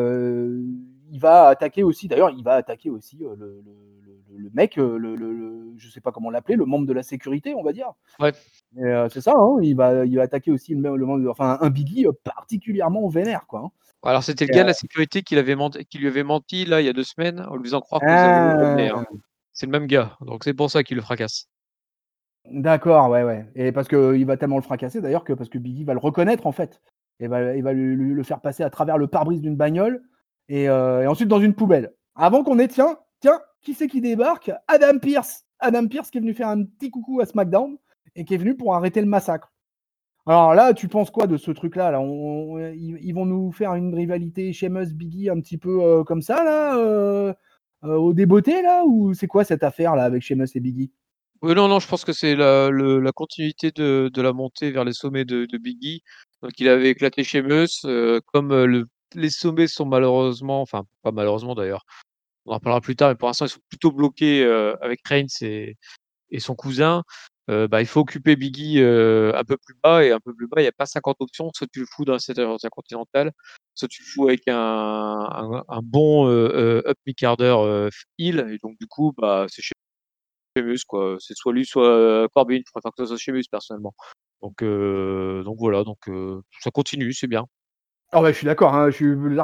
il va attaquer aussi le mec, je sais pas comment l'appeler, le membre de la sécurité, on va dire. Ouais. Et c'est ça, hein, il va attaquer aussi le membre, enfin un Biggie particulièrement vénère, quoi. Hein. Alors c'était le Et, gars de la sécurité qui lui avait menti là, il y a 2 semaines, en lui faisant croire que ça voulait le ramener, hein. ah, C'est le même gars, donc c'est pour ça qu'il le fracasse. d'accord, ouais. Et parce qu'il va tellement le fracasser d'ailleurs que parce que Biggie va le reconnaître en fait. Et il va le faire passer à travers le pare-brise d'une bagnole et ensuite dans une poubelle. Avant qu'on ait, tiens, qui c'est qui débarque? Adam Pearce. Adam Pearce qui est venu faire un petit coucou à SmackDown et qui est venu pour arrêter le massacre. Alors là, tu penses quoi de ce truc-là là ils vont nous faire une rivalité Sheamus Biggie un petit peu comme ça là, au débeauté là, ou c'est quoi cette affaire là avec Sheamus et Biggie? Oui, non, non, je pense que c'est la continuité de la montée vers les sommets de Biggie. Donc il avait éclaté Sheamus, comme, les sommets sont malheureusement, enfin pas malheureusement d'ailleurs, on en reparlera plus tard, mais pour l'instant ils sont plutôt bloqués, avec Reigns et son cousin. Bah, il faut occuper Biggie, un peu plus bas, et un peu plus bas, il y a pas 50 options. Soit tu le fous dans cette Intercontinental, soit tu le fous avec un bon, up mid-carder, heel, et donc du coup, bah, c'est Sheamus, quoi. C'est soit lui, soit, Corbin. Je préfère que ce soit Sheamus personnellement. Donc voilà, ça continue, c'est bien. Ah ouais, je suis d'accord, hein, je suis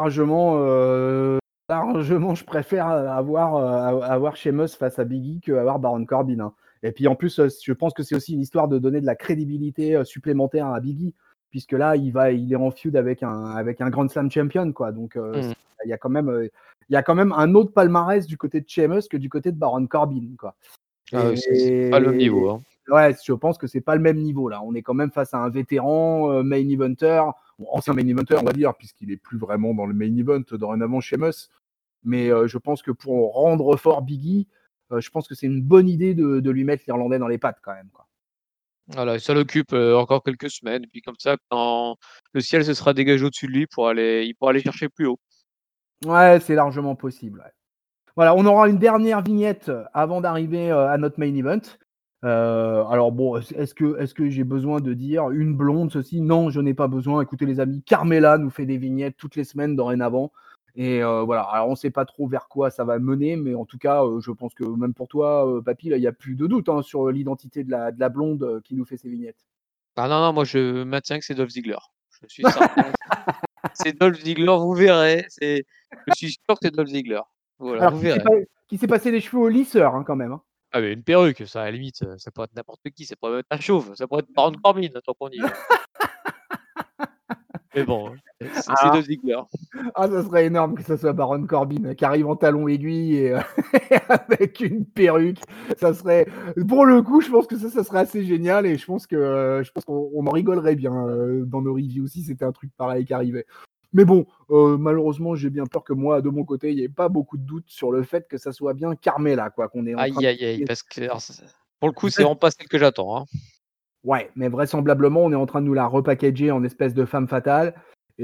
largement, je préfère avoir Sheamus face à Biggie qu'avoir Baron Corbin. Hein. Et puis en plus, je pense que c'est aussi une histoire de donner de la crédibilité supplémentaire à Biggie, puisque là, il est en feud avec un Grand Slam champion, quoi. Donc Mmh. il y a quand même un autre palmarès du côté de Sheamus que du côté de Baron Corbin, quoi. Ah oui, c'est pas le même Et niveau, hein. ouais, je pense que c'est pas le même niveau là. On est quand même face à un vétéran main eventer, bon, ancien main eventer on va dire, puisqu'il est plus vraiment dans le main event dorénavant chez Sheamus. Mais je pense que pour rendre fort Biggie, je pense que c'est une bonne idée de lui mettre l'Irlandais dans les pattes quand même, quoi. Voilà, ça l'occupe, encore quelques semaines et puis comme ça, quand le ciel se sera dégagé au-dessus de lui il pourra aller chercher plus haut. Ouais, c'est largement possible, ouais. Voilà, on aura une dernière vignette avant d'arriver, à notre main event. Alors bon, est-ce que j'ai besoin de dire une blonde ceci? Non, je n'ai pas besoin. Écoutez les amis, Carmella nous fait des vignettes toutes les semaines dorénavant et voilà. Alors on sait pas trop vers quoi ça va mener, mais en tout cas, je pense que même pour toi, papy, là, il y a plus de doute, hein, sur l'identité de la blonde, qui nous fait ces vignettes. Ah non, non, moi je maintiens que c'est Dolph Ziggler. Je suis certain, c'est Dolph Ziggler, vous verrez, je suis sûr que c'est Dolph Ziggler. Voilà, Alors vous verrez. qui s'est passé les cheveux au lisseur, hein, quand même, hein. Ah mais une perruque, ça à la limite, ça pourrait être n'importe qui, ça pourrait être un chauve, ça pourrait être Baron Corbin, tant qu'on y est, hein. Mais bon, c'est Ah! Dolph Ziggler. Ah, ça serait énorme que ça soit Baron Corbin qui arrive en talons aiguilles et avec une perruque. Ça serait pour le coup, je pense que ça serait assez génial et je pense qu'on en rigolerait bien, dans nos reviews si c'était un truc pareil qui arrivait. Mais bon, malheureusement, j'ai bien peur que moi, de mon côté, il y ait pas beaucoup de doutes sur le fait que ça soit bien Carmella, quoi, qu'on est en train Aïe, de aïe, aïe, parce que alors pour le coup, c'est vraiment pas celle que j'attends, hein. Ouais, mais vraisemblablement, on est en train de nous la repackager en espèce de femme fatale.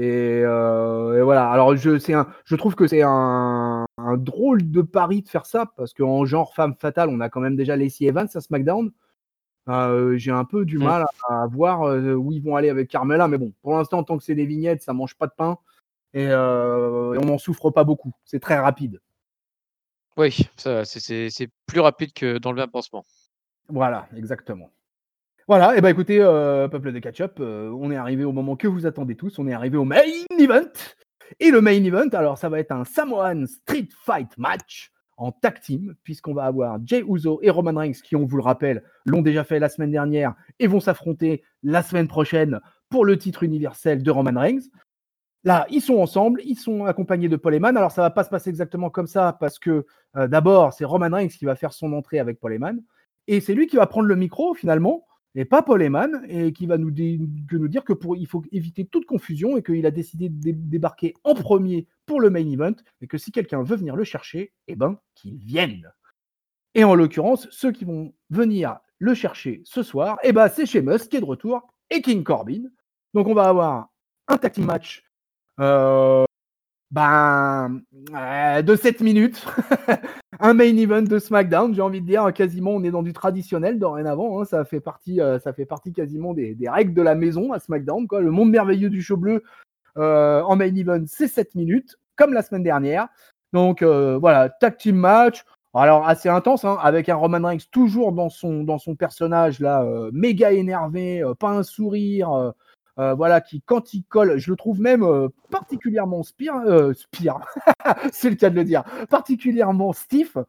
Et voilà. Alors, je trouve que c'est un drôle de pari de faire ça, parce qu'en genre femme fatale, on a quand même déjà Lacey Evans à SmackDown. J'ai un peu du Mmh. mal à voir où ils vont aller avec Carmella, mais bon, pour l'instant, tant que c'est des vignettes, ça mange pas de pain et on n'en souffre pas beaucoup. C'est très rapide. Oui, ça c'est plus rapide que dans le même pansement. Voilà, exactement. Voilà, et bah écoutez, peuple de catch-up, on est arrivé au moment que vous attendez tous, on est arrivé au main event. Et le main event, alors ça va être un Samoan Street Fight match en tag team, puisqu'on va avoir Jey Uso et Roman Reigns, qui, on vous le rappelle, l'ont déjà fait la semaine dernière et vont s'affronter la semaine prochaine pour le titre universel de Roman Reigns. Là, ils sont ensemble, ils sont accompagnés de Paul Heyman. Alors ça va pas se passer exactement comme ça, parce que d'abord, c'est Roman Reigns qui va faire son entrée avec Paul Heyman, et c'est lui qui va prendre le micro finalement, et pas Paul Heyman, et qui va nous dire que il faut éviter toute confusion et qu'il a décidé de débarquer en premier pour le main event, et que si quelqu'un veut venir le chercher, eh ben qu'il vienne. Et en l'occurrence, ceux qui vont venir le chercher ce soir, eh ben c'est Sheamus qui est de retour et King Corbin. Donc on va avoir un tag team match euh, ben, de 7 minutes. Un main event de SmackDown, j'ai envie de dire, quasiment, on est dans du traditionnel dorénavant, hein, ça fait partie quasiment des règles de la maison à SmackDown, quoi. Le monde merveilleux du show bleu en main event, c'est 7 minutes, comme la semaine dernière. Donc voilà, tag team match. Alors assez intense, hein, avec un Roman Reigns toujours dans son personnage là, méga énervé, pas un sourire, voilà, qui quand il colle, je le trouve même particulièrement spire, c'est le cas de le dire, particulièrement stiff.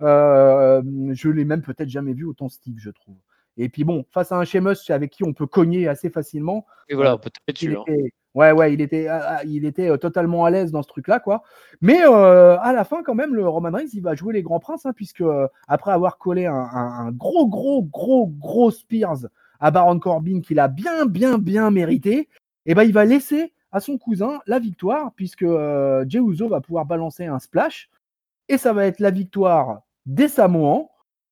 Je l'ai même peut-être jamais vu autant stiff, je trouve. Et puis bon, face à un Sheamus avec qui on peut cogner assez facilement, Et euh, voilà, on peut taper il dessus, hein. était, ouais, il était totalement à l'aise dans ce truc-là, quoi. Mais à la fin, quand même, le Roman Reigns, il va jouer les grands princes, hein, puisque après avoir collé un gros, gros, gros, gros Spears à Baron Corbin, qu'il a bien, bien, bien mérité, et ben il va laisser à son cousin la victoire, puisque Jey Uso va pouvoir balancer un splash, et ça va être la victoire des Samoans,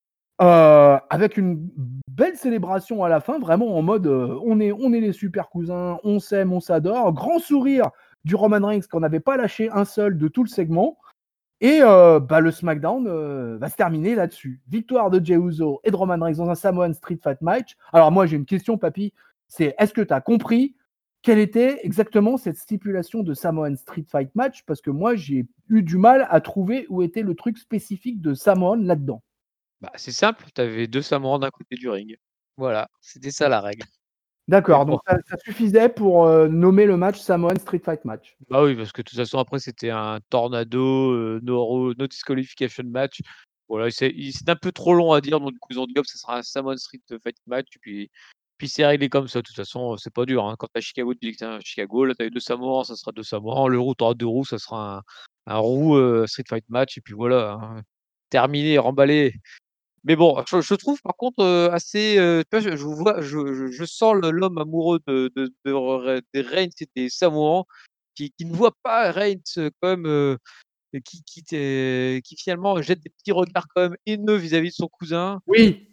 avec une belle célébration à la fin, vraiment en mode on est les super cousins, on s'aime, on s'adore. Grand sourire du Roman Reigns qu'on n'avait pas lâché un seul de tout le segment. Et le SmackDown va se terminer là-dessus. Victoire de Jey Uso et de Roman Reigns dans un Samoan Street Fight match. Alors moi j'ai une question, papy, c'est est-ce que tu as compris quelle était exactement cette stipulation de Samoan Street Fight match? Parce que moi j'ai eu du mal à trouver où était le truc spécifique de Samoan là-dedans. Bah, c'est simple, tu avais 2 samoans d'un côté du ring. Voilà, c'était ça la règle. Mais D'accord, bon, donc ça suffisait pour nommer le match Samoan Street Fight Match. bah, oui, parce que de toute façon après c'était un tornado, no disqualification match. Voilà, c'était un peu trop long à dire, donc du coup ils ont dit: «Hop, ça sera un Samoan Street Fight match» et puis c'est réglé comme ça. De toute façon, c'est pas dur, hein. Quand tu à Chicago, tu dis que tu es à Chicago, là tu as eu 2 samoans, ça sera 2 samoans. Le roux, tu auras 2 roux, ça sera un roux, Street Fight match et puis voilà, hein. Terminé, remballé. Mais bon, je trouve par contre, assez, tu vois, je vous vois, je sens l'homme amoureux de Reigns et des Samoans qui ne voit pas Reigns, quand même, qui finalement jette des petits regards quand même haineux vis-à-vis de son cousin. Oui,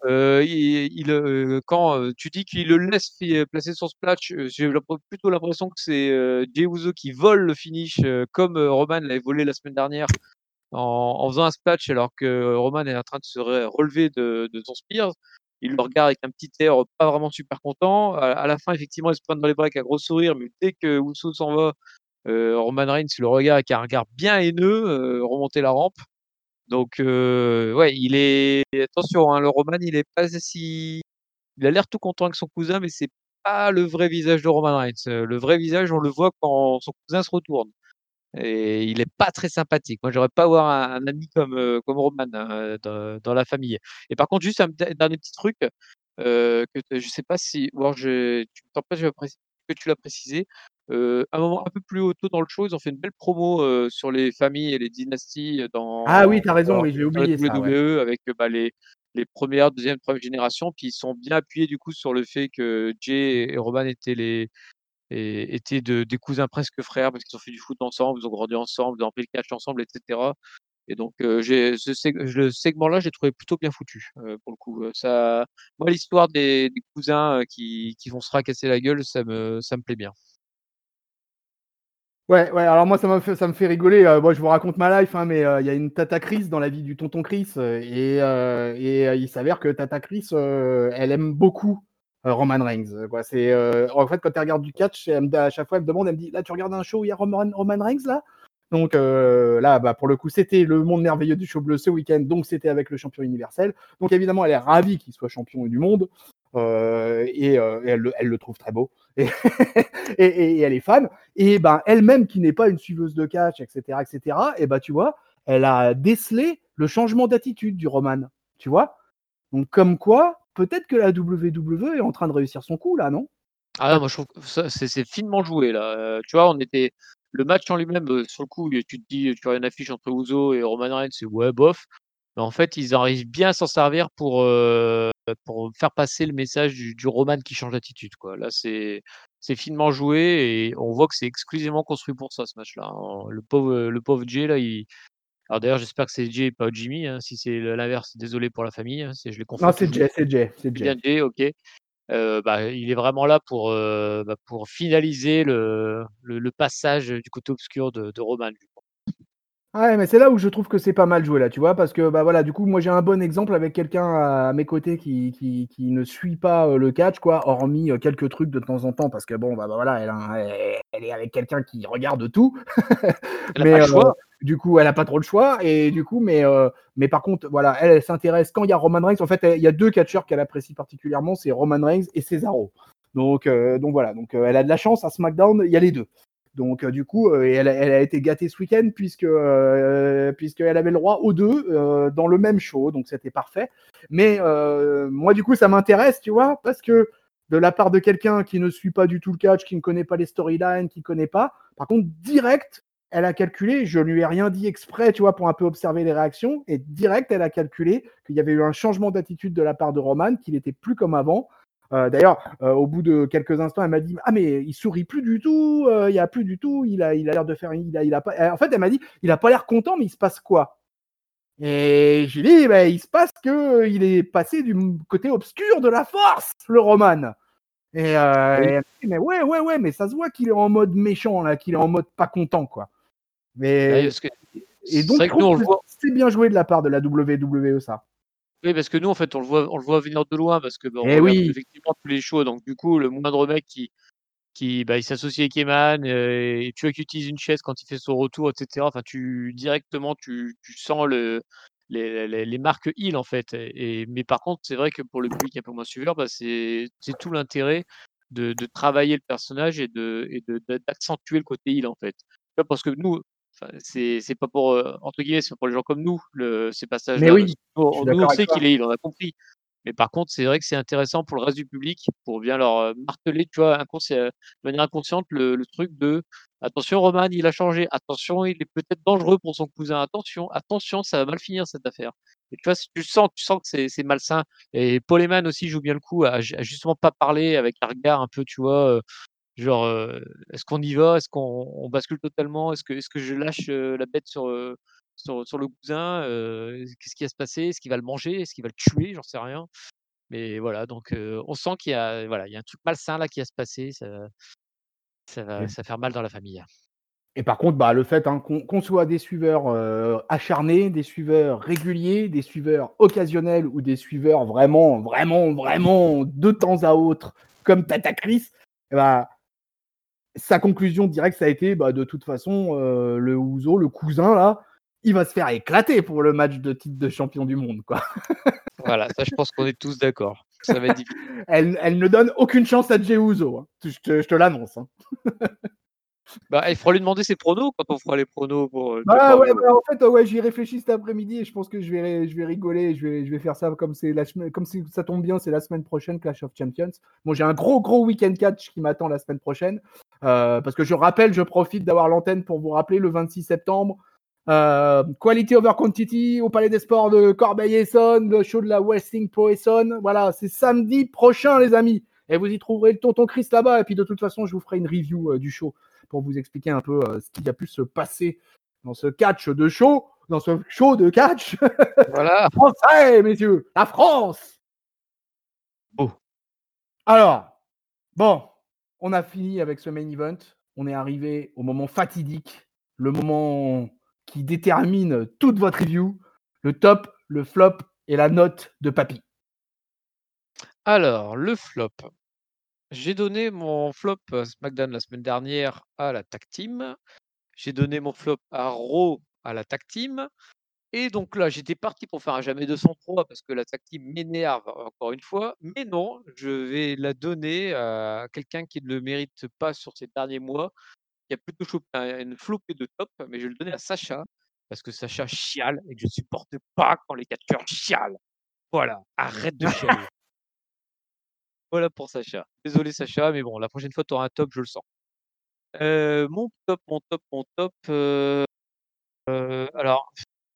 Quand tu dis qu'il le laisse placer son splash, j'ai plutôt l'impression que c'est Jey Uso qui vole le finish, comme Roman l'avait volé la semaine dernière en faisant un splash alors que Roman est en train de se relever de son spear. Il le regarde avec un petit air pas vraiment super content. À la fin, effectivement, il se prend dans les bras avec un gros sourire, mais dès que Uso s'en va, Roman Reigns le regarde avec un regard bien haineux, remonter la rampe. Donc ouais, il est attention, hein, le Roman, il est pas si il a l'air tout content avec son cousin, mais c'est pas le vrai visage de Roman Reigns. Le vrai visage, on le voit quand son cousin se retourne et il est pas très sympathique. Moi, j'aurais pas avoir un ami comme Roman, hein, dans la famille. Et par contre, juste un dernier petit truc, je sais pas si ou alors tu me pas, que tu l'as précisé. Un moment un peu plus tôt dans le show, ils ont fait une belle promo, sur les familles et les dynasties, ah oui, dans tu as raison, oui, j'ai dans la oublié ça, ouais. WWE avec, bah, les 1res, 2e, 3e générations. Puis ils sont bien appuyés du coup sur le fait que Jey et Roman étaient des cousins presque frères parce qu'ils ont fait du foot ensemble, ils ont grandi ensemble, ils ont fait le catch ensemble et cetera. Et donc j'ai le segment-là, j'ai trouvé plutôt bien foutu, pour le coup, ça moi l'histoire des cousins, qui vont se fracasser la gueule, ça me plaît bien. Ouais, ouais, alors moi ça me fait rigoler, moi je vous raconte ma life, hein, mais il y a une Tata Chris dans la vie du tonton Chris, il s'avère que Tata Chris, elle aime beaucoup, Roman Reigns, quoi. En fait, quand elle regarde du catch, à chaque fois, elle me demande, elle me dit: «Là, tu regardes un show où il y a Roman Reigns, là?» Donc là, bah, pour le coup, c'était le monde merveilleux du show bleu ce week-end, donc c'était avec le champion universel. Donc évidemment, elle est ravie qu'il soit champion du monde, et elle le trouve très beau et et elle est fan. Et ben, elle-même, qui n'est pas une suiveuse de catch, etc., et ben, tu vois, elle a décelé le changement d'attitude du Roman, tu vois. Donc, comme quoi, peut-être que la WWE est en train de réussir son coup, là, non? Ah non, Pas- moi je trouve que ça c'est finement joué là, tu vois? Le match en lui-même, sur le coup, tu te dis, tu vois une affiche entre Uso et Roman Reigns, c'est ouais bof, mais en fait, ils arrivent bien à s'en servir pour faire passer le message du Roman qui change d'attitude, quoi. Là, c'est finement joué et on voit que c'est exclusivement construit pour ça, ce match-là, hein. Le pauvre Jey là, alors d'ailleurs, j'espère que c'est Jey et pas Jimmy, hein. Si c'est l'inverse, désolé pour la famille, hein, je les Non, confonds c'est toujours. Jay, c'est Jay, c'est C'est bien Jay. Jey, OK. Bah, il est vraiment là pour finaliser le passage du côté obscur de Roman, du coup. Ouais, mais c'est là où je trouve que c'est pas mal joué là, tu vois? Parce que, bah, voilà, du coup, moi, j'ai un bon exemple avec quelqu'un à mes côtés qui ne suit pas, le catch, quoi, hormis, quelques trucs de temps en temps parce que bon, bah, voilà, elle est avec quelqu'un qui regarde tout. Elle a pas Mais, le choix. du coup, elle a pas trop le choix et du coup, mais par contre, voilà, elle s'intéresse quand il y a Roman Reigns. En fait, il y a 2 catcheurs qu'elle apprécie particulièrement, c'est Roman Reigns et Cesaro. Donc voilà, elle a de la chance à SmackDown, il y a les 2. Donc du coup, elle a été gâtée ce week-end puisqu'elle avait le droit aux deux dans le même show, donc c'était parfait. Mais moi, du coup, ça m'intéresse, tu vois, parce que de la part de quelqu'un qui ne suit pas du tout le catch, qui ne connaît pas les storylines, qui ne connaît pas, par contre, direct, elle a calculé, je lui ai rien dit exprès, tu vois, pour un peu observer les réactions, et direct, elle a calculé qu'il y avait eu un changement d'attitude de la part de Roman, qu'il était plus comme avant. D'ailleurs, au bout de quelques instants, elle m'a dit: «Ah, mais il sourit plus du tout, il y a plus du tout, il a l'air de faire, il a pas». En fait, elle m'a dit: «Il a pas l'air content, mais il se passe quoi?» Et je lui ai dit: «Bah, il se passe que il est passé du côté obscur de la force, le Roman». Et Oui. elle m'a dit: «Mais ouais, ouais, ouais, mais ça se voit qu'il est en mode méchant là, qu'il est en mode pas content, quoi». Bah oui, Mais parce que et c'est donc vrai je que nous, trouve on le que voit c'est bien joué de la part de la WWE, ça. oui, parce que nous, en fait, on le voit venir de loin parce que, bah, on Eh regarde oui! effectivement tous les shows, donc du coup, le moindre mec bah, il s'associe avec Eman, et tu vois qu'il utilise une chaise quand il fait son retour et cetera. Enfin, directement, tu sens les marques heel, en fait, mais par contre, c'est vrai que pour le public un peu moins suiveur, bah, c'est tout l'intérêt de travailler le personnage et d'accentuer le côté heel, en fait. Tu vois? Parce que nous, enfin, c'est pas pour, entre guillemets, «c'est pas pour les gens comme nous, ces Mais passages-là», parce oui, que nous, je suis on d'accord avec sait toi. qu'il est heel, on a compris. Mais par contre, c'est vrai que c'est intéressant pour le reste du public, pour bien leur, marteler, tu vois, de manière inconsciente le truc de: «Attention Roman, il a changé. Attention, il est peut-être dangereux pour son cousin. Attention, attention, ça va mal finir cette affaire». Et tu vois, tu sens que c'est malsain. Et Paul Heyman aussi joue bien le coup à justement pas parler avec un regard un peu, tu vois, Genre, est-ce qu'on y va? Est-ce qu'on bascule totalement? Est-ce que je lâche, la bête sur le cousin? Qu'est-ce qui va se passer? Est-ce qu'il va le manger? Est-ce qu'il va le tuer? J'en sais rien. Mais voilà, donc on sent qu'il y a voilà, il y a un truc malsain là qui va se passer, ça va faire mal dans la famille. Et par contre, bah, le fait qu'on soit des suiveurs acharnés, des suiveurs réguliers, des suiveurs occasionnels ou des suiveurs vraiment, vraiment, vraiment de temps à autre, comme Tata Chris, bah, sa conclusion directe, ça a été de toute façon, le Ouzo, le cousin, là, il va se faire éclater pour le match de titre de champion du monde, quoi. Voilà, ça je pense qu'on est tous d'accord. Ça va être difficile. Elle ne donne aucune chance à Jey Ouzo, hein. Je te l'annonce. Hein. Bah, il faudra lui demander ses pronos quand on fera les pronos pour, le Bah pay-per-view. ouais, en fait, ouais, j'y réfléchis cet après-midi et je pense que je vais rigoler, je vais faire ça comme comme ça tombe bien, c'est la semaine prochaine, Clash of Champions. Bon, j'ai un gros week-end catch qui m'attend la semaine prochaine, parce que je profite d'avoir l'antenne pour vous rappeler le 26 septembre, Quality over Quantity au Palais des Sports de Corbeil-Essonnes, le show de la Wrestling Pro Essonne. Voilà, c'est samedi prochain, les amis. Et vous y trouverez le tonton Chris là-bas. Et puis de toute façon, je vous ferai une review du show pour vous expliquer un peu ce qui a pu se passer dans ce catch de show, dans ce show de catch Voilà. français, messieurs, la France. Oh. Alors, bon, on a fini avec ce main event. On est arrivé au moment fatidique, le moment qui détermine toute votre review, le top, le flop et la note de Papy. Alors, le flop. J'ai donné mon flop à SmackDown la semaine dernière à la tag team. J'ai donné mon flop à Raw à la tag team. Et donc là, j'étais parti pour faire un jamais 203 parce que la tag team m'énerve encore une fois. Mais non, je vais la donner à quelqu'un qui ne le mérite pas sur ces derniers mois, qui a plutôt chopé une flopée de top, mais je vais le donner à Sacha parce que Sacha chiale et que je supporte pas quand les catcheurs chialent. Voilà, arrête de chialer. Voilà pour Sacha. Désolé Sacha, mais bon, la prochaine fois, tu auras un top, je le sens. Mon top, alors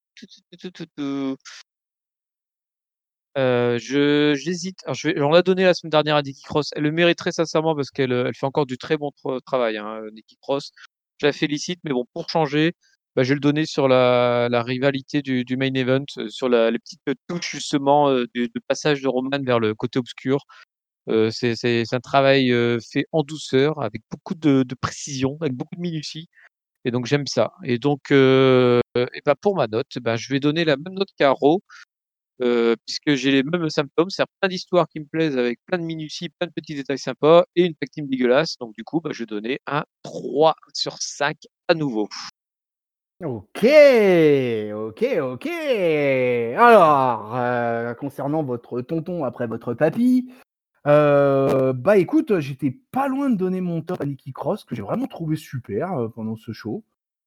j'hésite. Alors on l'a donné la semaine dernière à Nikki Cross. Elle le mériterait sincèrement parce elle fait encore du très bon travail, hein, Nikki Cross. Je la félicite, mais bon, pour changer, bah, je vais le donner sur la rivalité du main event, sur les petites touches justement, de passage de Roman vers le côté obscur. C'est un travail, fait en douceur, avec beaucoup de précision, avec beaucoup de minutie et donc j'aime ça et donc et bah, pour ma note, bah, je vais donner la même note qu'à Raw, puisque j'ai les mêmes symptômes, c'est-à-dire plein d'histoires qui me plaisent avec plein de minutie, plein de petits détails sympas et une tag team dégueulasse donc du coup, bah, je vais donner un 3/5 à nouveau. Ok, ok. Alors, concernant votre tonton après votre papy, bah écoute, j'étais pas loin de donner mon top à Nikki Cross, que j'ai vraiment trouvé super pendant ce show.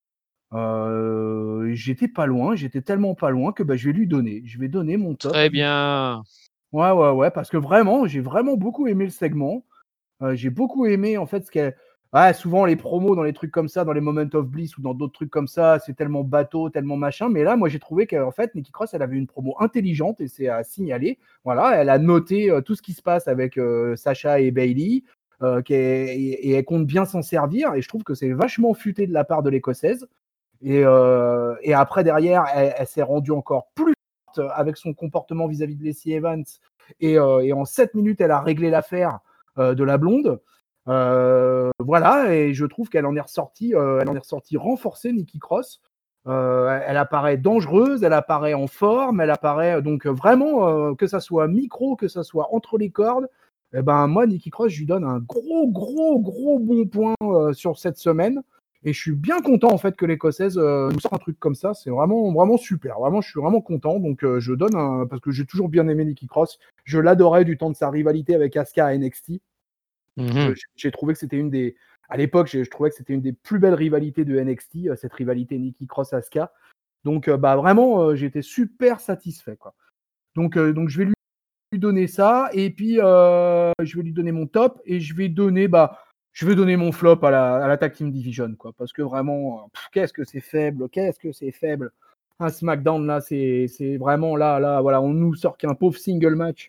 J'étais pas loin, j'étais tellement pas loin que bah, je vais lui donner. Je vais donner mon top. Très bien. Ouais, parce que vraiment, j'ai vraiment beaucoup aimé le segment. J'ai beaucoup aimé en fait ce qu'elle. Ouais, souvent les promos dans les trucs comme ça, dans les Moment of Bliss ou dans d'autres trucs comme ça, c'est tellement bateau, tellement machin. Mais là, moi, j'ai trouvé qu'en fait, Nikki Cross, elle avait une promo intelligente et c'est à signaler. Voilà, elle a noté tout ce qui se passe avec Sacha et Bayley, et elle compte bien s'en servir. Et je trouve que c'est vachement futé de la part de l'Écossaise. Et après, derrière, elle s'est rendue encore plus forte avec son comportement vis-à-vis de Lacey Evans. Et en 7 minutes, elle a réglé l'affaire de la blonde. Voilà, et je trouve qu'elle en est ressortie, renforcée, Nikki Cross. Elle apparaît dangereuse, elle apparaît en forme, elle apparaît donc vraiment, que ça soit micro, que ça soit entre les cordes. Eh ben, moi, Nikki Cross, je lui donne un gros bon point sur cette semaine. Et je suis bien content en fait que l'Écossaise nous sorte un truc comme ça. C'est vraiment super. Vraiment, je suis vraiment content. Donc, je donne parce que j'ai toujours bien aimé Nikki Cross. Je l'adorais du temps de sa rivalité avec Asuka à NXT. J'ai trouvé que c'était à l'époque, je trouvais que c'était une des plus belles rivalités de NXT, cette rivalité Nikki Cross-Asuka. Donc, bah vraiment, j'étais super satisfait, quoi. Donc, je vais lui donner ça, et puis je vais lui donner mon top, et je vais donner mon flop à la Tag Team Division, quoi, parce que vraiment, qu'est-ce que c'est faible. Un SmackDown là, c'est vraiment là, voilà, on nous sort qu'un pauvre single match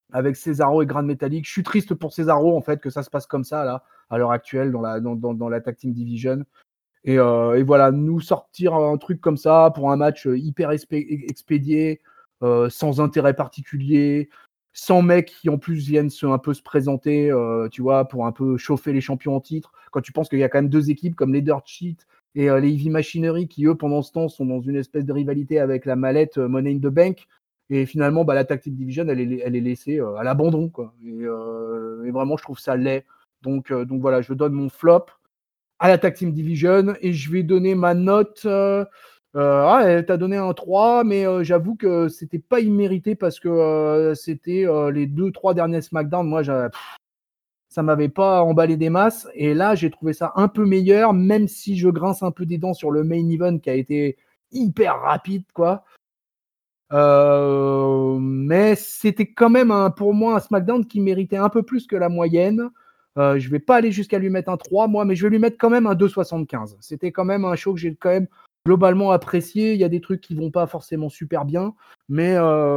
avec Cesaro et Gran Metalik. Je suis triste pour Cesaro, en fait, que ça se passe comme ça, là, à l'heure actuelle, dans la Tag Team Division. Et voilà, nous sortir un truc comme ça pour un match hyper expédié, sans intérêt particulier, sans mecs qui en plus viennent un peu se présenter, tu vois, pour un peu chauffer les champions en titre. Quand tu penses qu'il y a quand même deux équipes comme les Dirt Sheet et les Heavy Machinery qui, eux, pendant ce temps, sont dans une espèce de rivalité avec la mallette Money in the Bank. Et finalement, la Tag Team Division, elle est laissée à l'abandon, quoi. Et vraiment, je trouve ça laid. Donc voilà, je donne mon flop à la Tag Team Division et je vais donner ma note. Elle t'a donné un 3, mais j'avoue que c'était pas immérité parce que c'était les 2-3 derniers SmackDown. Moi, ça m'avait pas emballé des masses. Et là, j'ai trouvé ça un peu meilleur, même si je grince un peu des dents sur le main event qui a été hyper rapide, quoi. Mais c'était quand même pour moi un SmackDown qui méritait un peu plus que la moyenne. Je vais pas aller jusqu'à lui mettre un 3, moi, mais je vais lui mettre quand même un 2,75. C'était quand même un show que j'ai quand même globalement apprécié. Il y a des trucs qui vont pas forcément super bien, mais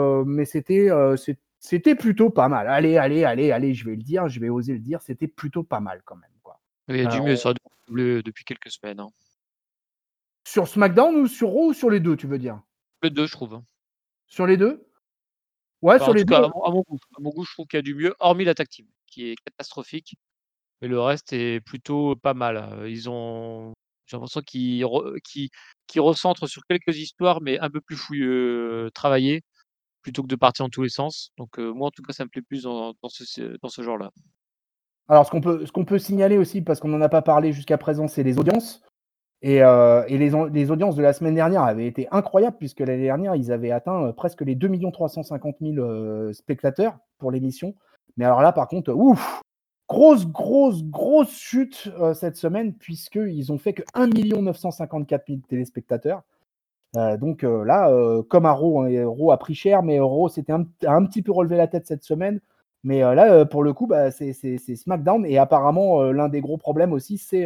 c'était plutôt pas mal. Allez, je vais le dire, je vais oser le dire, c'était plutôt pas mal quand même, quoi. Il y a du mieux sur WWE depuis quelques semaines. Hein. Sur SmackDown ou sur Raw ou sur les deux, tu veux dire? Les deux, je trouve. Hein. Sur les deux? Ouais, Enfin, sur en les tout deux. cas, à mon goût, je trouve qu'il y a du mieux, hormis la tag team, qui est catastrophique. Mais le reste est plutôt pas mal. J'ai l'impression qu'ils recentrent sur quelques histoires, mais un peu plus travaillées, plutôt que de partir dans tous les sens. Donc, moi, en tout cas, ça me plaît plus dans ce genre-là. Alors, ce qu'on peut signaler aussi, parce qu'on n'en a pas parlé jusqu'à présent, c'est les audiences. Et les audiences de la semaine dernière avaient été incroyables, puisque l'année dernière, ils avaient atteint presque les 2 350 000 spectateurs pour l'émission. Mais alors là, par contre, ouf, grosse chute cette semaine, puisqu'ils ont fait que 1 954 000 téléspectateurs. Donc là, comme à Raw, hein, Raw a pris cher, mais Raw s'était un petit peu relevé la tête cette semaine. Mais là, pour le coup, c'est SmackDown. Et apparemment, l'un des gros problèmes aussi, c'est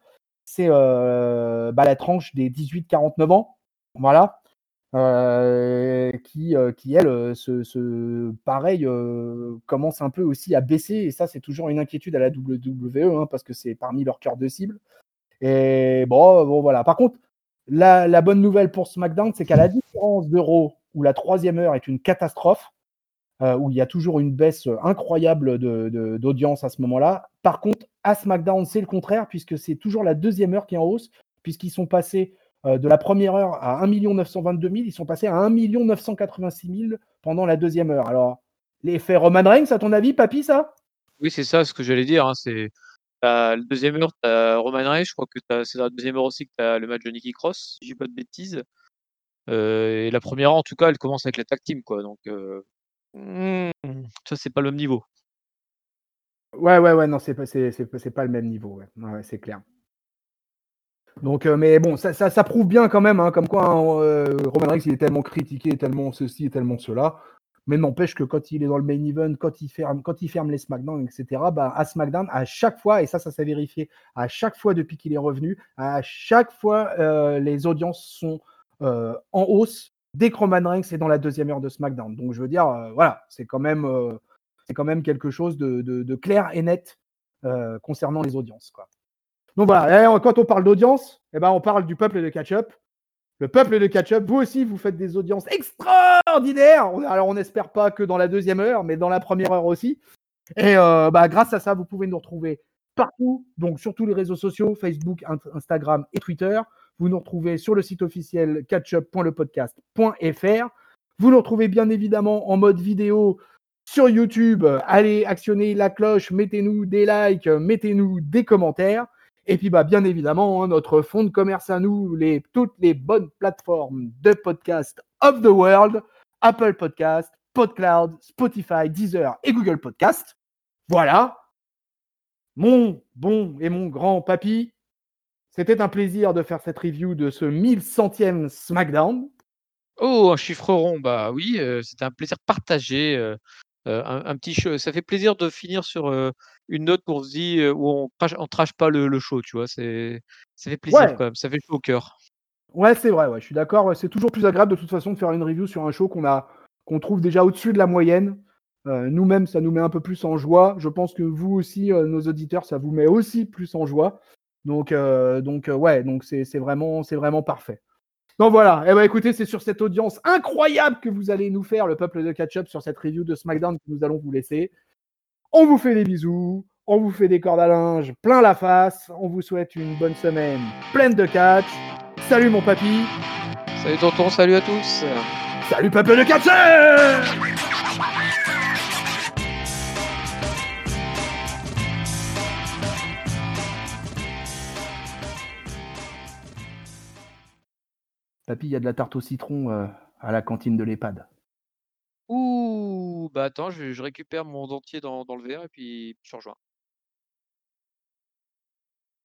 la tranche des 18-49 ans. Voilà. Qui elle, pareil, commence un peu aussi à baisser. Et ça, c'est toujours une inquiétude à la WWE, hein, parce que c'est parmi leurs cœurs de cible. Et bon, voilà. Par contre, la bonne nouvelle pour SmackDown, c'est qu'à la différence d'Euro, où la troisième heure est une catastrophe, où il y a toujours une baisse incroyable d'audience à ce moment-là. Par contre, à SmackDown, c'est le contraire, puisque c'est toujours la deuxième heure qui est en hausse, puisqu'ils sont passés de la première heure à 1 922 000, ils sont passés à 1 986 000 pendant la deuxième heure. Alors, l'effet Roman Reigns, à ton avis, papy, ça? Oui, c'est ça ce que j'allais dire. Hein, la deuxième heure, tu as Roman Reigns. Je crois que c'est dans la deuxième heure aussi que tu as le match de Nikki Cross, si je dis pas de bêtises. Et la première heure, en tout cas, elle commence avec la tag team, quoi. Donc, ça, c'est pas le même niveau. Ouais, non, c'est pas le même niveau, ouais, c'est clair. Donc, mais bon, ça prouve bien quand même, hein, comme quoi Roman Reigns, il est tellement critiqué, tellement ceci et tellement cela. Mais n'empêche que quand il est dans le main event, quand il ferme les SmackDown, etc., à SmackDown, à chaque fois, et ça s'est vérifié, à chaque fois depuis qu'il est revenu, à chaque fois, les audiences sont en hausse dès que Roman Reigns est dans la deuxième heure de SmackDown. Donc, je veux dire, voilà, c'est quand même quelque chose de clair et net concernant les audiences, quoi. Donc voilà, quand on parle d'audience, on parle du peuple de catch-up. Le peuple de catch-up, vous aussi, vous faites des audiences extraordinaires. Alors, on n'espère pas que dans la deuxième heure, mais dans la première heure aussi. Et grâce à ça, vous pouvez nous retrouver partout, donc sur tous les réseaux sociaux, Facebook, Instagram et Twitter. Vous nous retrouvez sur le site officiel catchup.lepodcast.fr. Vous nous retrouvez bien évidemment en mode vidéo sur YouTube. Allez, actionnez la cloche, mettez-nous des likes, mettez-nous des commentaires. Et puis, bien évidemment, notre fonds de commerce à nous, toutes les bonnes plateformes de podcast of the world, Apple Podcast, PodCloud, Spotify, Deezer et Google Podcast. Voilà. Mon bon et mon grand papy, c'était un plaisir de faire cette review de ce 1100e SmackDown. Oh, un chiffre rond, bah oui, c'était un plaisir partagé. Un petit show. Ça fait plaisir de finir sur une note où on se dit où on trash pas le show, tu vois. Ça fait plaisir Ouais. quand même, ça fait chaud au cœur. Ouais, c'est vrai, ouais, je suis d'accord. C'est toujours plus agréable de toute façon de faire une review sur un show qu'on trouve déjà au-dessus de la moyenne. Nous-mêmes, ça nous met un peu plus en joie. Je pense que vous aussi, nos auditeurs, ça vous met aussi plus en joie. Donc ouais, donc c'est vraiment parfait. Donc voilà, eh ben écoutez, c'est sur cette audience incroyable que vous allez nous faire, le peuple de Catch-Up, sur cette review de SmackDown que nous allons vous laisser. On vous fait des bisous, on vous fait des cordes à linge plein la face, on vous souhaite une bonne semaine pleine de catch. Salut mon papy. Salut tonton, salut à tous. Salut peuple de Catch-Up. Papy, il y a de la tarte au citron à la cantine de l'EHPAD. Ouh, bah attends, je récupère mon dentier dans le verre et puis je te rejoins.